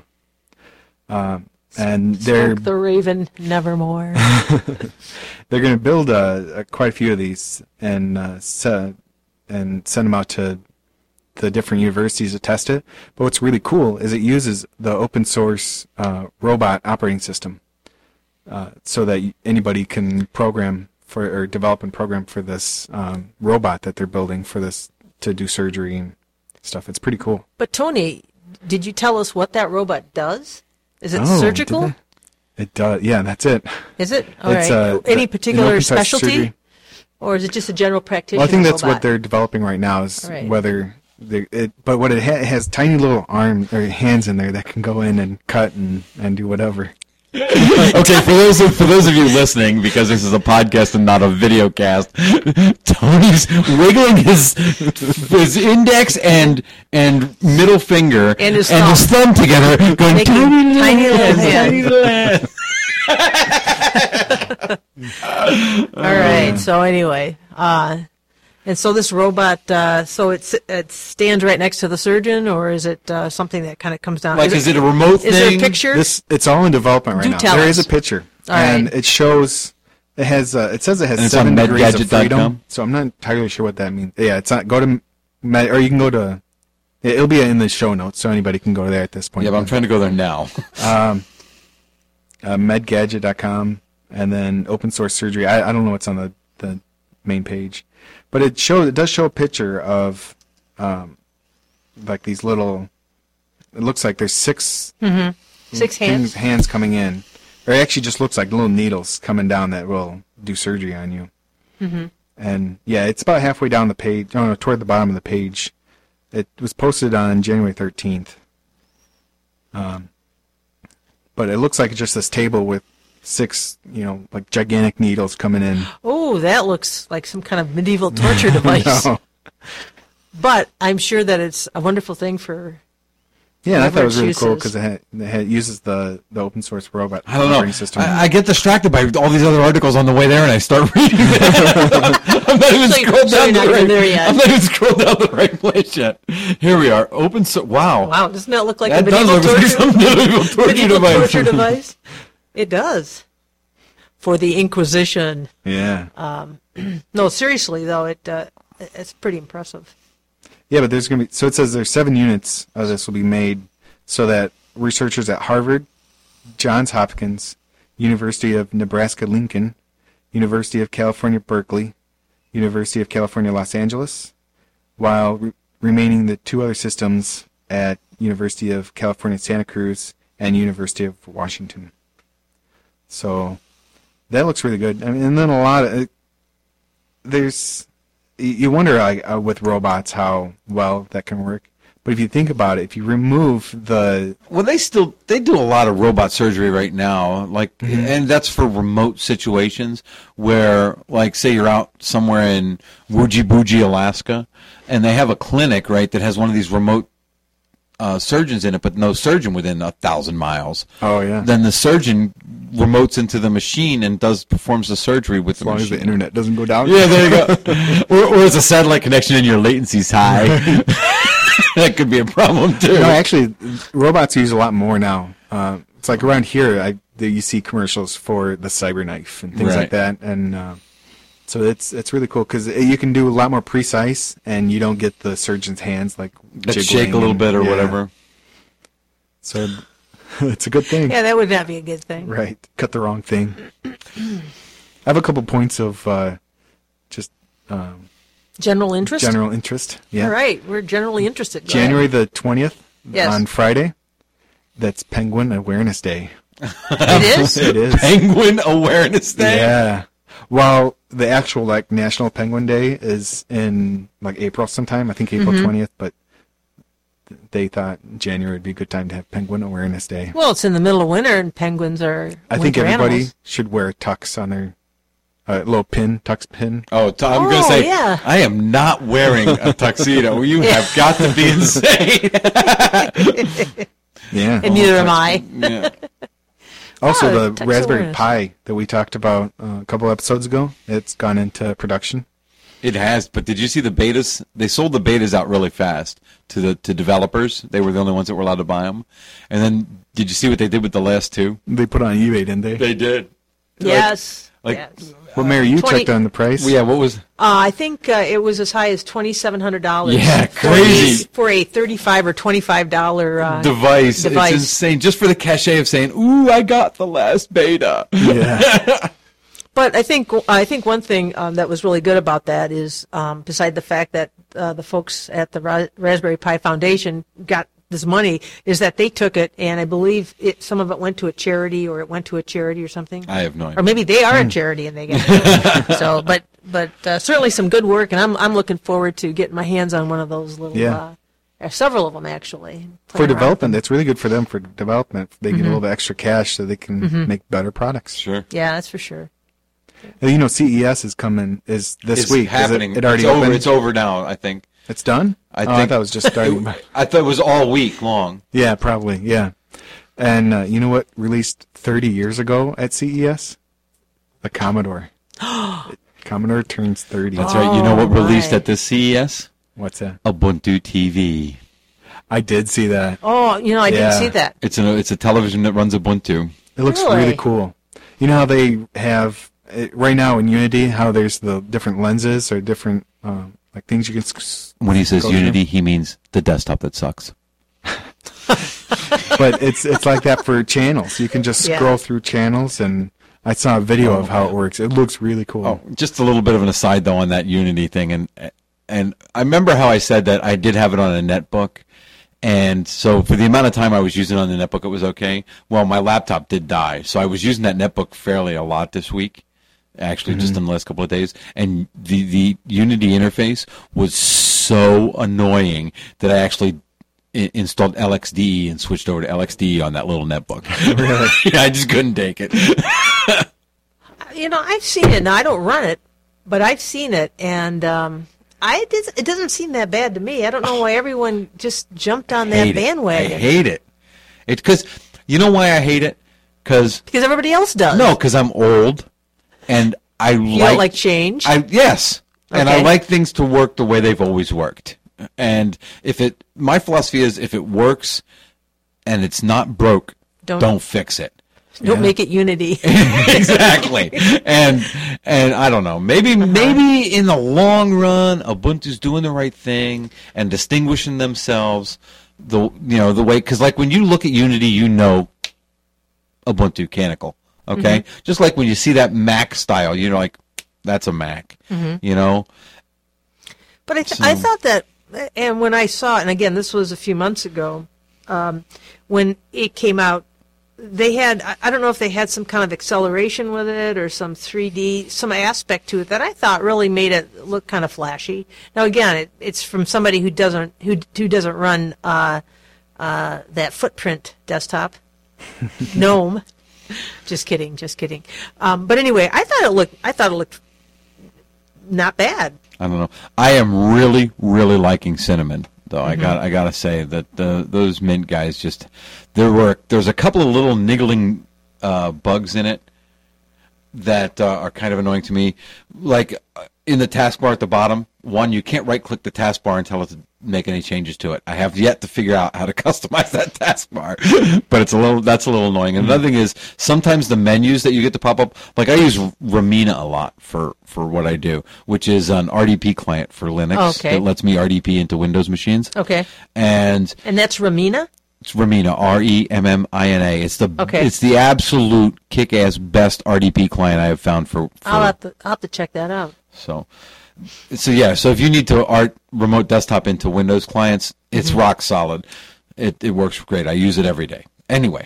And they're the Raven nevermore. They're going to build quite a few of these and send them out to the different universities to test it. But what's really cool is it uses the open source robot operating system, so that anybody can program or develop and program for this robot that they're building for this to do surgery and stuff. It's pretty cool. But Tony, did you tell us what that robot does? Is it surgical? It does. Yeah, that's it. Is it? All right. Any particular specialty? Or is it just a general practitioner? Well, I think that's what they're developing right now, is whether But what it has tiny little arms or hands in there that can go in and cut and do whatever. Okay, for those of you listening, because this is a podcast and not a video cast, Tony's wiggling his index and middle finger And his thumb together, going Making tiny little tiny little hands. All right. So anyway, and so this robot, so it stands right next to the surgeon, or is it something that kind of comes down? Like, is it a remote thing? Is there a picture? It's all in development right Do now. tell There us. is a picture, All and right. it shows. It has. It says it has And it's 7 on degrees of freedom. medgadget.com? So I'm not entirely sure what that means. Yeah, it's not. Go to Med, or you can go to. It'll be in the show notes, so anybody can go there at this point. Yeah, but I'm trying to go there now. Medgadget.com, and then open source surgery. I don't know what's on the main page, but it does show a picture of like these little. It looks like there's 6 6 hands. hands coming in, or it actually just looks like little needles coming down that will do surgery on you. Mm-hmm. And yeah, it's about halfway down the page. No, toward the bottom of the page. It was posted on January 13th. But it looks like just this table with 6, like gigantic needles coming in. Oh, that looks like some kind of medieval torture device. No. But I'm sure that it's a wonderful thing for. Yeah, and I thought it was really Whatever cool it because it uses the open source robot I don't know. operating system. I get distracted by all these other articles on the way there, and I start reading them. I'm not even scrolled so down you're not even there yet. I'm not even scrolled down the right place yet. Here we are. Open source. Wow. Wow, doesn't that look like That a does medieval look like torture? some medieval torture medieval device. torture device? It does. For the Inquisition. Yeah. No, seriously though, it's pretty impressive. Yeah, but there's going to be, so it says there's 7 units of this will be made so that researchers at Harvard, Johns Hopkins, University of Nebraska-Lincoln, University of California, Berkeley, University of California, Los Angeles, while remaining the 2 other systems at University of California, Santa Cruz, and University of Washington. So that looks really good. I mean, and then a lot of, you wonder with robots how well that can work. But if you think about it, if you remove the... Well, they do a lot of robot surgery right now, and that's for remote situations where, like, say you're out somewhere in Wooji-Booji, Alaska, and they have a clinic, right, that has one of these remote surgeons in it, but no surgeon within 1,000 miles. Oh, yeah. Then the surgeon remotes into the machine and performs the surgery with the As long as machine. the internet doesn't go down. Yeah, there you go. or it's a satellite connection and your latency's high. That could be a problem too. No, actually, robots use a lot more now. It's like around here, you see commercials for the CyberKnife and things Right. like that, and so it's really cool because you can do a lot more precise, and you don't get the surgeon's hands like That jiggling shake a little and- bit or yeah. whatever. So it's a good thing, Yeah, that would not be a good thing. right? Cut the wrong thing. I have a couple points of just General interest? general interest. Yeah. All right, we're generally interested. Go January ahead. the 20th Yes. on Friday. That's Penguin Awareness Day. It is? It is. Penguin Awareness Day. Yeah. Well, the actual National Penguin Day is in April sometime. I think April 20th, but they thought January would be a good time to have Penguin Awareness Day. Well, it's in the middle of winter, and penguins are I think winter everybody animals. should wear a tux on their little tux pin. Oh, I'm going Oh, to say, yeah. I am not wearing a tuxedo. You have got to be insane. Yeah. And neither am I. Yeah. Also, Oh, the tux Raspberry awareness. Pi that we talked about a couple episodes ago, it's gone into production. It has, but did you see the betas? They sold the betas out really fast to developers. They were the only ones that were allowed to buy them. And then, did you see what they did with the last 2? They put it on eBay, didn't they? They did. Yes. Like- yes. Well, Mary, you 20 checked on the price. Well, yeah, what was? I think it was as high as $2,700. Yeah, crazy. For a $35 or $25 Device. device. It's insane. Just for the cachet of saying, ooh, I got the last beta. Yeah. But I think one thing that was really good about that is, beside the fact that the folks at the Raspberry Pi Foundation got this money, is that they took it, and I believe some of it went to a charity, or it went to a charity or something. I have no idea. Or maybe they are a charity and they get it. So, but certainly some good work, and I'm looking forward to getting my hands on one of those little. Yeah. Several of them actually. For development, it's really good for them for development. They get a little bit extra cash so they can make better products. Sure. Yeah, that's for sure. CES is coming this week. Happening. It already it's opened? over. It's over now, I think. It's done? I thought it was just starting. I thought it was all week long. Yeah, probably. Yeah. And you know what released 30 years ago at CES? The Commodore. Commodore turns 30. That's right. You know what released my. at the CES? What's that? Ubuntu TV. I did see that. Oh, I didn't see that. It's a television that runs Ubuntu. It looks Really? really cool. You know how they have right now in Unity, how there's the different lenses or different like things you can. When he says go Unity, he means the desktop that sucks. But it's like that for channels. You can just Yeah. scroll through channels, and I saw a video of how it works. It looks really cool. Oh, just a little bit of an aside though on that Unity thing, and I remember how I said that I did have it on a netbook, and so for the amount of time I was using it on the netbook, it was okay. Well, my laptop did die, so I was using that netbook fairly a lot this week, actually just in the last couple of days, and the Unity interface was so annoying that I actually installed LXDE and switched over to LXDE on that little netbook. Really? Yeah, I just couldn't take it. I've seen it. Now I don't run it, but I've seen it, and it doesn't seem that bad to me. I don't know why everyone just jumped on that bandwagon. I hate it. It's because you know why I hate it? Because everybody else does. no, because I'm old, and I You don't like change? Yes, and I Okay. like things to work the way they've always worked. And my philosophy is if it works and it's not broke, don't fix it. Don't make it Unity. Exactly. And I don't know. Maybe in the long run, Ubuntu's doing the right thing and distinguishing themselves the way, because like when you look at Unity, Ubuntu Canonical. Okay, just like when you see that Mac style, like that's a Mac. But I thought that, and when I saw it, and again, this was a few months ago, when it came out, they had, I don't know if they had some kind of acceleration with it or some 3D, some aspect to it that I thought really made it look kind of flashy. Now again, it's from somebody who doesn't run that Footprint desktop, GNOME. Just kidding. But anyway, I thought it looked not bad. I don't know. I am really, really liking Cinnamon, though. I gotta say that those Mint guys just there's a couple of little niggling bugs in it that are kind of annoying to me. Like in the taskbar at the bottom, one, you can't right-click the taskbar and tell it to make any changes to it. I have yet to figure out how to customize that taskbar, but that's a little annoying. And another thing is sometimes the menus that you get to pop up, like I use Ramina a lot for what I do, which is an RDP client for Linux Okay. that lets me RDP into Windows machines. Okay. And that's Ramina? it's Ramina, Remmina. Okay. It's the absolute kick-ass best RDP client I have found for I'll have to check that out. So if you need to remote desktop into Windows clients, it's rock solid. It works great. I use it every day. Anyway,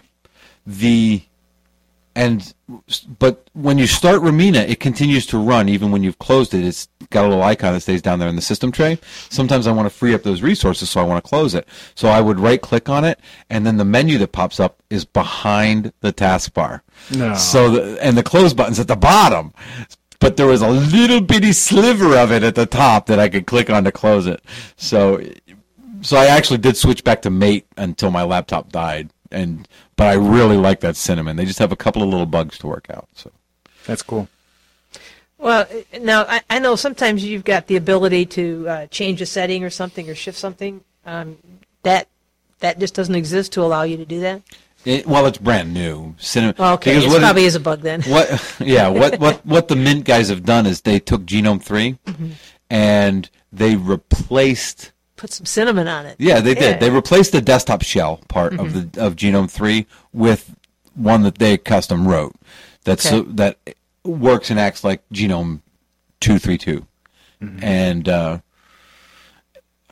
but when you start Ramina, it continues to run even when you've closed it. It's got a little icon that stays down there in the system tray. Sometimes I want to free up those resources, so I want to close it. So I would right-click on it, and then the menu that pops up is behind the taskbar. No. And the close button's at the bottom. But there was a little bitty sliver of it at the top that I could click on to close it. So I actually did switch back to Mate until my laptop died. But I really like that Cinnamon. They just have a couple of little bugs to work out. So That's cool. Well, now I know sometimes you've got the ability to change a setting or something or shift something. That just doesn't exist to allow you to do that. It's brand new. Cinnamon. Okay, it probably is a bug then. What the Mint guys have done is they took Genome 3 and they replaced. Put some cinnamon on it. Yeah, they did. They replaced the desktop shell part of Genome 3 with one that they custom wrote. That works and acts like Genome 232. And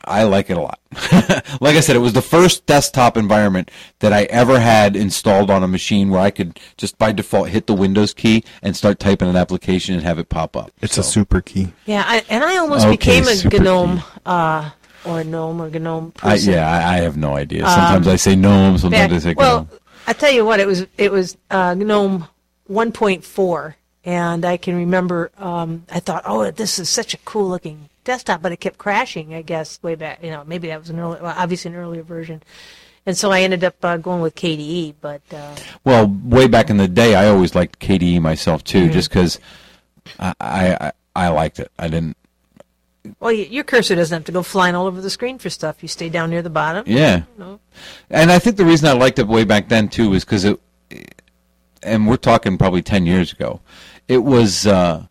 I like it a lot. Like I said, it was the first desktop environment that I ever had installed on a machine where I could just by default hit the Windows key and start typing an application and have it pop up. It's a super key. Yeah, I almost Okay, became a super GNOME or GNOME person. I have no idea. Sometimes I say GNOME, sometimes I say GNOME. Well, I tell you what, it was GNOME 1.4, and I can remember I thought, oh, this is such a cool looking desktop, but it kept crashing, I guess, way back. Maybe that was obviously an earlier version. And so I ended up going with KDE, but... Well, way back in the day, I always liked KDE myself, too, just because I liked it. I didn't... Well, your cursor doesn't have to go flying all over the screen for stuff. You stay down near the bottom. Yeah. And I think the reason I liked it way back then, too, was because and we're talking probably 10 years ago, it was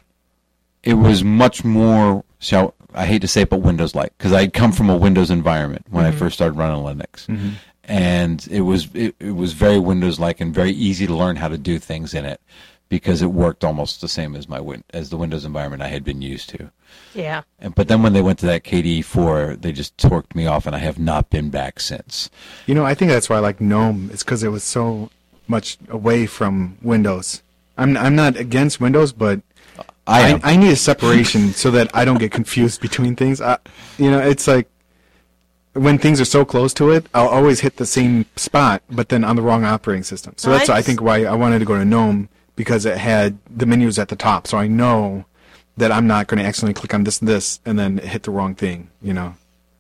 much more... I hate to say it, but Windows-like, because I'd come from a Windows environment when I first started running Linux, and it was very Windows-like and very easy to learn how to do things in it, because it worked almost the same as as the Windows environment I had been used to. Yeah. But then when they went to that KDE 4, they just torqued me off, and I have not been back since. I think that's why I like GNOME. It's because it was so much away from Windows. I'm not against Windows, but I need a separation so that I don't get confused between things. It's like when things are so close to it, I'll always hit the same spot, but then on the wrong operating system. So that's I think why I wanted to go to GNOME, because it had the menus at the top, so I know that I'm not going to accidentally click on this and this and then hit the wrong thing. Well,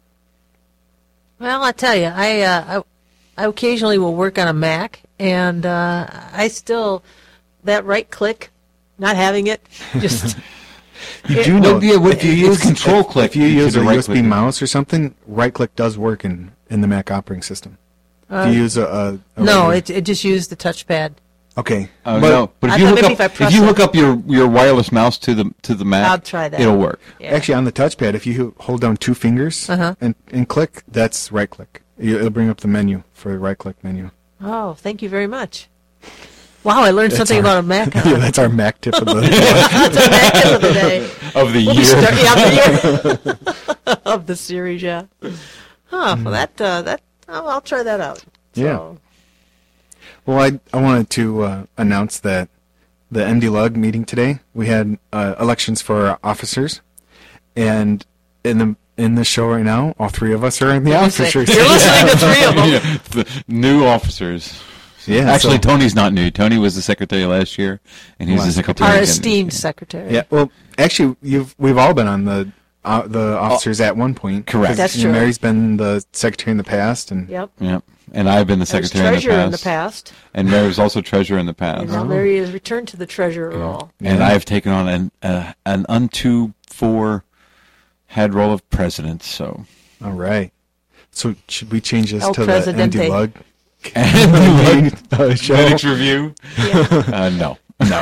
I tell you, I occasionally will work on a Mac, and I still that right click. Not having it, just... You do know, if you use control click, if you use a right USB mouse or something, right click does work in the Mac operating system. If you use a no, it just used the touchpad. Okay. No, but if you hook up your wireless mouse to the Mac, I'll try that. It'll work. Yeah. Actually, on the touchpad, if you hold down two fingers and click, that's right click. It'll bring up the menu for the right click menu. Oh, thank you very much. Wow, I learned something about a Mac. Yeah, that's our Mac tip of the day. That's a Mac tip of the day. Of the year. Of the year. Of the series, yeah. Well, I'll try that out. Yeah. So. Well, I wanted to announce that the MD Lug meeting today, we had elections for our officers, and in the show right now, all three of us are in the officers. You're listening to three of them. Yeah, the new officers. Yeah, actually, Tony's not new. Tony was the secretary last year, and he's the secretary Our again esteemed this year. secretary. Yeah, well, actually, we've all been on the officers at one point. Correct. That's true. Mary's been the secretary in the past, and Yep. And I've been the secretary treasurer in the past. And Mary was also treasurer in the past. And now Mary has returned to the treasurer role. And I've taken on an unto for head role of president. So. All right. So should we change this El to Presidente. the MD Lug? Show? Linux review? Yeah. No.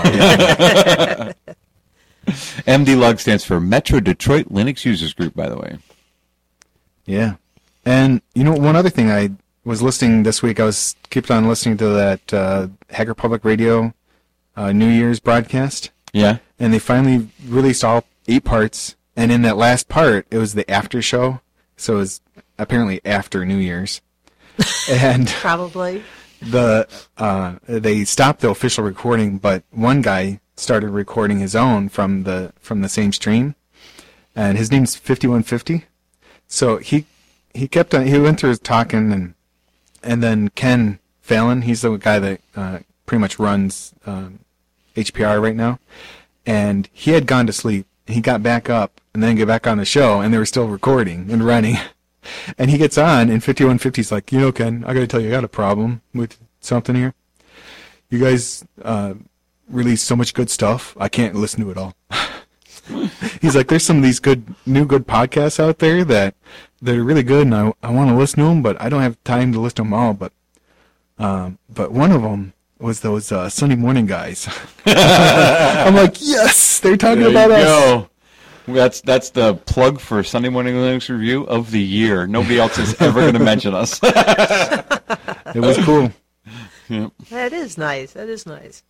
MD Lug stands for Metro Detroit Linux Users Group, by the way. Yeah. And, one other thing I was listening this week, I kept on listening to that Hacker Public Radio New Year's broadcast. Yeah. And they finally released all 8 parts. And in that last part, it was the after show. So it was apparently after New Year's. And Probably. They stopped the official recording, but one guy started recording his own from the same stream, and his name's 5150. So he kept on. He went through talking, and then Ken Fallon, he's the guy that pretty much runs HPR right now, and he had gone to sleep. He got back up and then get back on the show, and they were still recording and running. And he gets on, and 5150's like, Ken, I got to tell you, I got a problem with something here. You guys release so much good stuff, I can't listen to it all. He's like, there's some of these new good podcasts out there that are really good, and I want to listen to them, but I don't have time to listen to them all. But one of them was those Sunday morning guys. I'm like, yes, they're talking about us. Go. That's the plug for Sunday Morning Linux Review of the year. Nobody else is ever going to mention us. It was cool. Yep. That is nice. That is nice.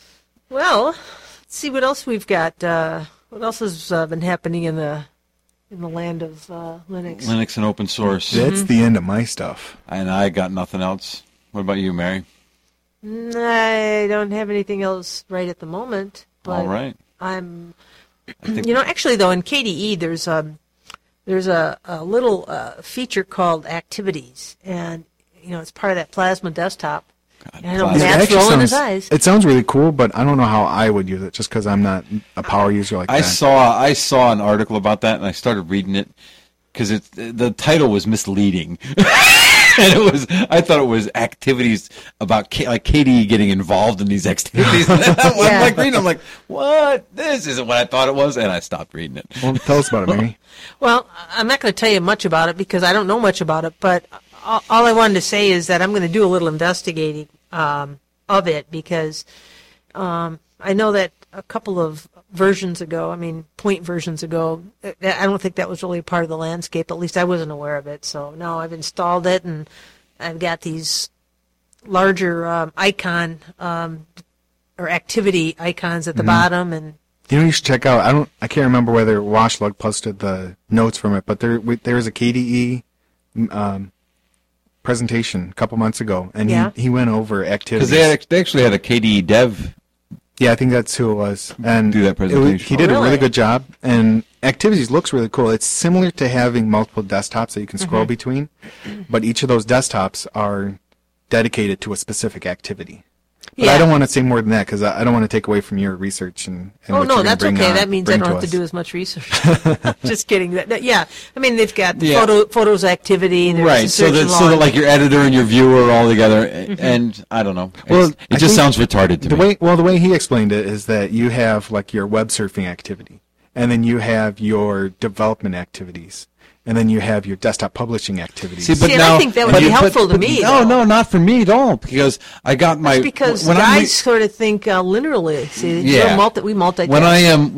Well, let's see what else we've got. What else has been happening in the in the land of Linux. Linux and open source. That's the end of my stuff. And I got nothing else. What about you, Mary? I don't have anything else right at the moment. But All right. I think, actually, though, in KDE, there's a little feature called Activities, and it's part of that Plasma desktop. God, And I know Plasma. Matt's rolling his eyes. It sounds really cool, but I don't know how I would use it just because I'm not a power user like I that. saw an article about that, and I started reading it because the title was misleading. And I thought it was activities about KDE getting involved in these activities. And I'm like reading, I'm like, what? This isn't what I thought it was, and I stopped reading it. Well, tell us about it, Mary. Well, I'm not going to tell you much about it because I don't know much about it, but all I wanted to say is that I'm going to do a little investigating of it because I know that a couple of versions ago, point versions ago, I don't think that was really part of the landscape. At least I wasn't aware of it. So now I've installed it, and I've got these larger icon or activity icons at the bottom. And You should check out. I can't remember whether Washlug posted the notes from it, but there was a KDE presentation a couple months ago, and he went over activities. Because they actually had a KDE dev. Yeah, I think that's who it was. And do that presentation. He did a Really? really good job, and Activities looks really cool. It's similar to having multiple desktops that you can scroll between, but each of those desktops are dedicated to a specific activity. But I don't want to say more than that because I don't want to take away from your research and Oh, what no, you're gonna that's bring okay. on- That means I bring don't have to us. do as much research. Just kidding. Yeah. They've got the Yeah. photos activity. There's Right, the so search and that log. like your editor and your viewer are all together, and I don't know. Well, It I just think sounds retarded to me. The way he explained it is that you have like your web surfing activity, and then you have your development activities, and then you have your desktop publishing activities. See, and I think that would be helpful to me, No, though. no, not for me at all. Because I got my That's because when guys sort of think linearly. See, Yeah. we multitask. when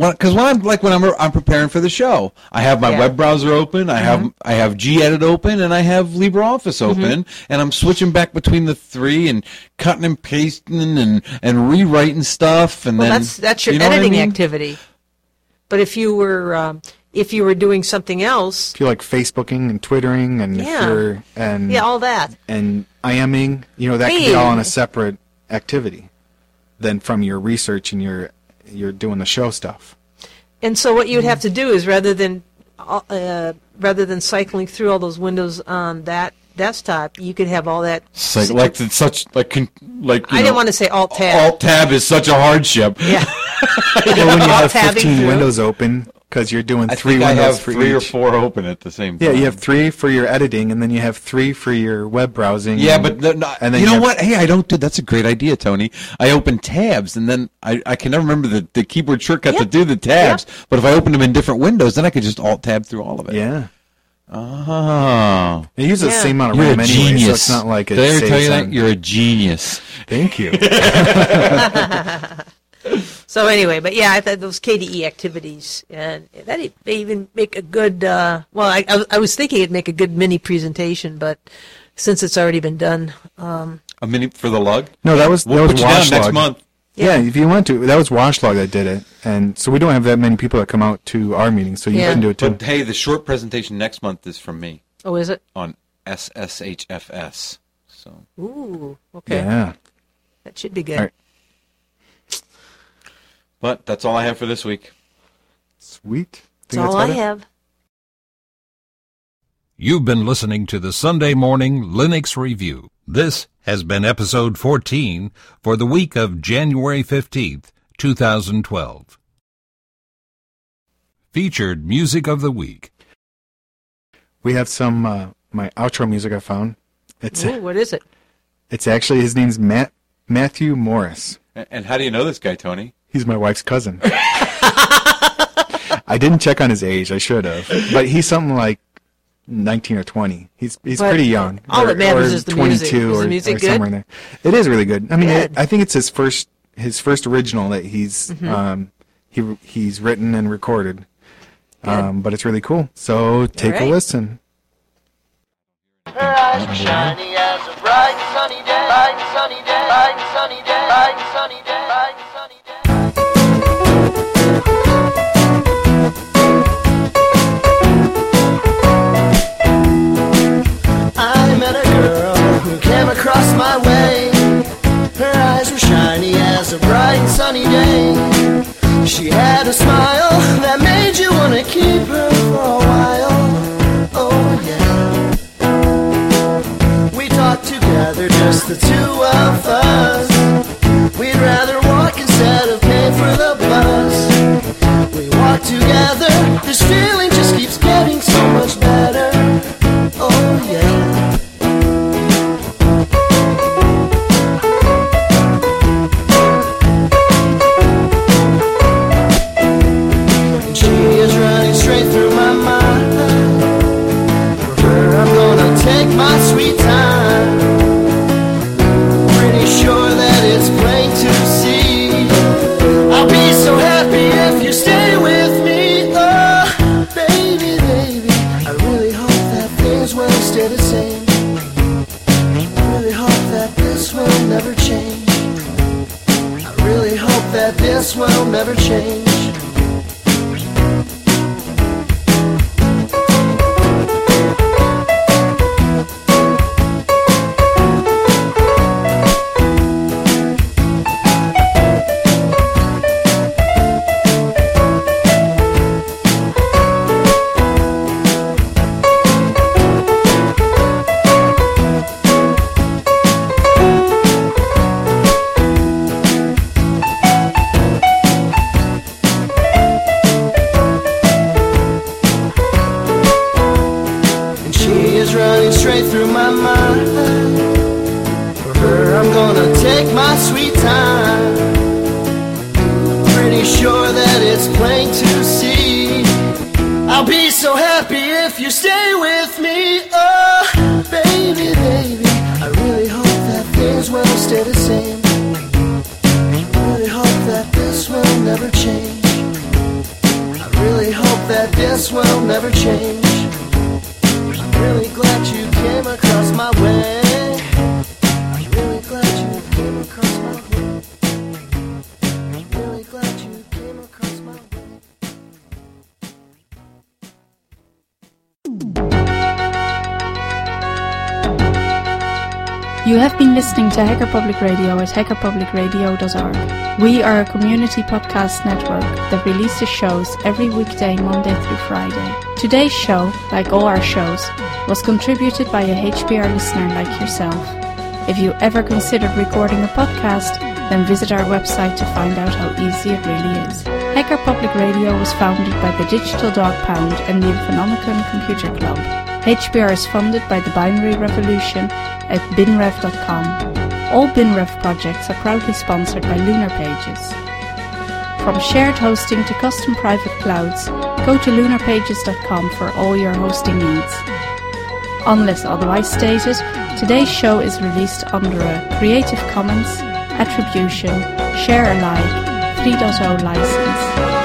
I'm preparing for the show, I have my Yeah. web browser open, I have gedit open, and I have LibreOffice open, and I'm switching back between the three and cutting and pasting and rewriting stuff, and Well, then that's your you know what I editing mean? activity. But if you were doing something else, if you like Facebooking and Twittering, and if you're all that. and IMing, that could be all on a separate activity than from your research and you're doing the show stuff. And so what you would have to do is rather than cycling through all those windows on that desktop, you could have all that. I didn't want to say Alt Tab. Alt Tab is such a hardship. Yeah. Well, when you have Tabbing 15 through. windows open, because you're doing I three think I windows have for 3 or each. 4 open at the same time. Yeah, you have 3 for your editing, and then you have 3 for your web browsing. Yeah, and- but and then you know have- what? Hey, I don't do. That's a great idea, Tony. I open tabs, and then I can never remember the keyboard shortcut Yeah. to do the tabs. But if I open them in different windows, then I could just Alt Tab through all of it. Yeah. Oh, It uses the Yeah. same amount of you're RAM a anyway, genius. so it's not like it Did I ever saves tell you that? on- You're a genius. Thank you. So anyway, but yeah, I thought those KDE activities, and they even make a good. I was thinking it'd make a good mini presentation, but since it's already been done, A minute for the lug. No, that was We'll put you down Washlog. next month. Yeah, if you want to. That was Washlog that did it. And so we don't have that many people that come out to our meetings, so you Yeah. can do it too. But hey, the short presentation next month is from me oh, is it? on SSHFS. So Ooh, okay, Yeah. that should be good. All right. but that's all I have for this week. Sweet. That's all I have. You've been listening to the Sunday Morning Linux Review. This has been episode 14 for the week of January 15th, 2012. Featured Music of the Week. We have some my outro music I found. Ooh, what is it? It's actually his name's Matthew Morris. And how do you know this guy, Tony? He's my wife's cousin. I didn't check on his age. I should have. But he's something like 19 or 20. He's But pretty young. all that matters or is the 22 music. Is the or, music or good? somewhere in there. It is really good. I mean, Good. I think it's his first original that he's he's written and recorded. But it's really cool. So take right. a listen. Her eyes are shiny as a bright sunny day, bright sunny day, bright sunny day, bright sunny day, bright sunny day. smile that made you wanna keep her for a while. Oh yeah. We talk together, just the two of us. We'd rather walk instead of pay for the bus. We walk together, this feeling just keeps getting so much better. Oh yeah. Straight through my mind. For her I'm gonna take my sweet time. Pretty sure that it's plain to see. I'll be so happy if you stay with me. Oh, baby, baby, I really hope that things will stay the same. I really hope that this will never change. I really hope that this will never change. Through my mind. For her I'm gonna take my sweet time. Pretty sure that it's plain to see. I'll be so happy if you stay with me. Oh, baby, baby, I really hope that things will stay the same. I really hope that this will never change. I really hope that this will never change. Really glad you came across my way. Really glad you came across my way. Really glad you came across my way. You have been listening to Hacker Public Radio at hackerpublicradio.org. We are a community podcast network that releases shows every weekday, Monday through Friday. Today's show, like all our shows, was contributed by a HPR listener like yourself. If you ever considered recording a podcast, then visit our website to find out how easy it really is. Hacker Public Radio was founded by the Digital Dog Pound and the Infonomicon Computer Club. HPR is funded by the Binary Revolution at binrev.com. All BinRev projects are proudly sponsored by Lunar Pages. From shared hosting to custom private clouds, go to lunarpages.com for all your hosting needs. Unless otherwise stated, today's show is released under a Creative Commons Attribution Share Alike 3.0 license.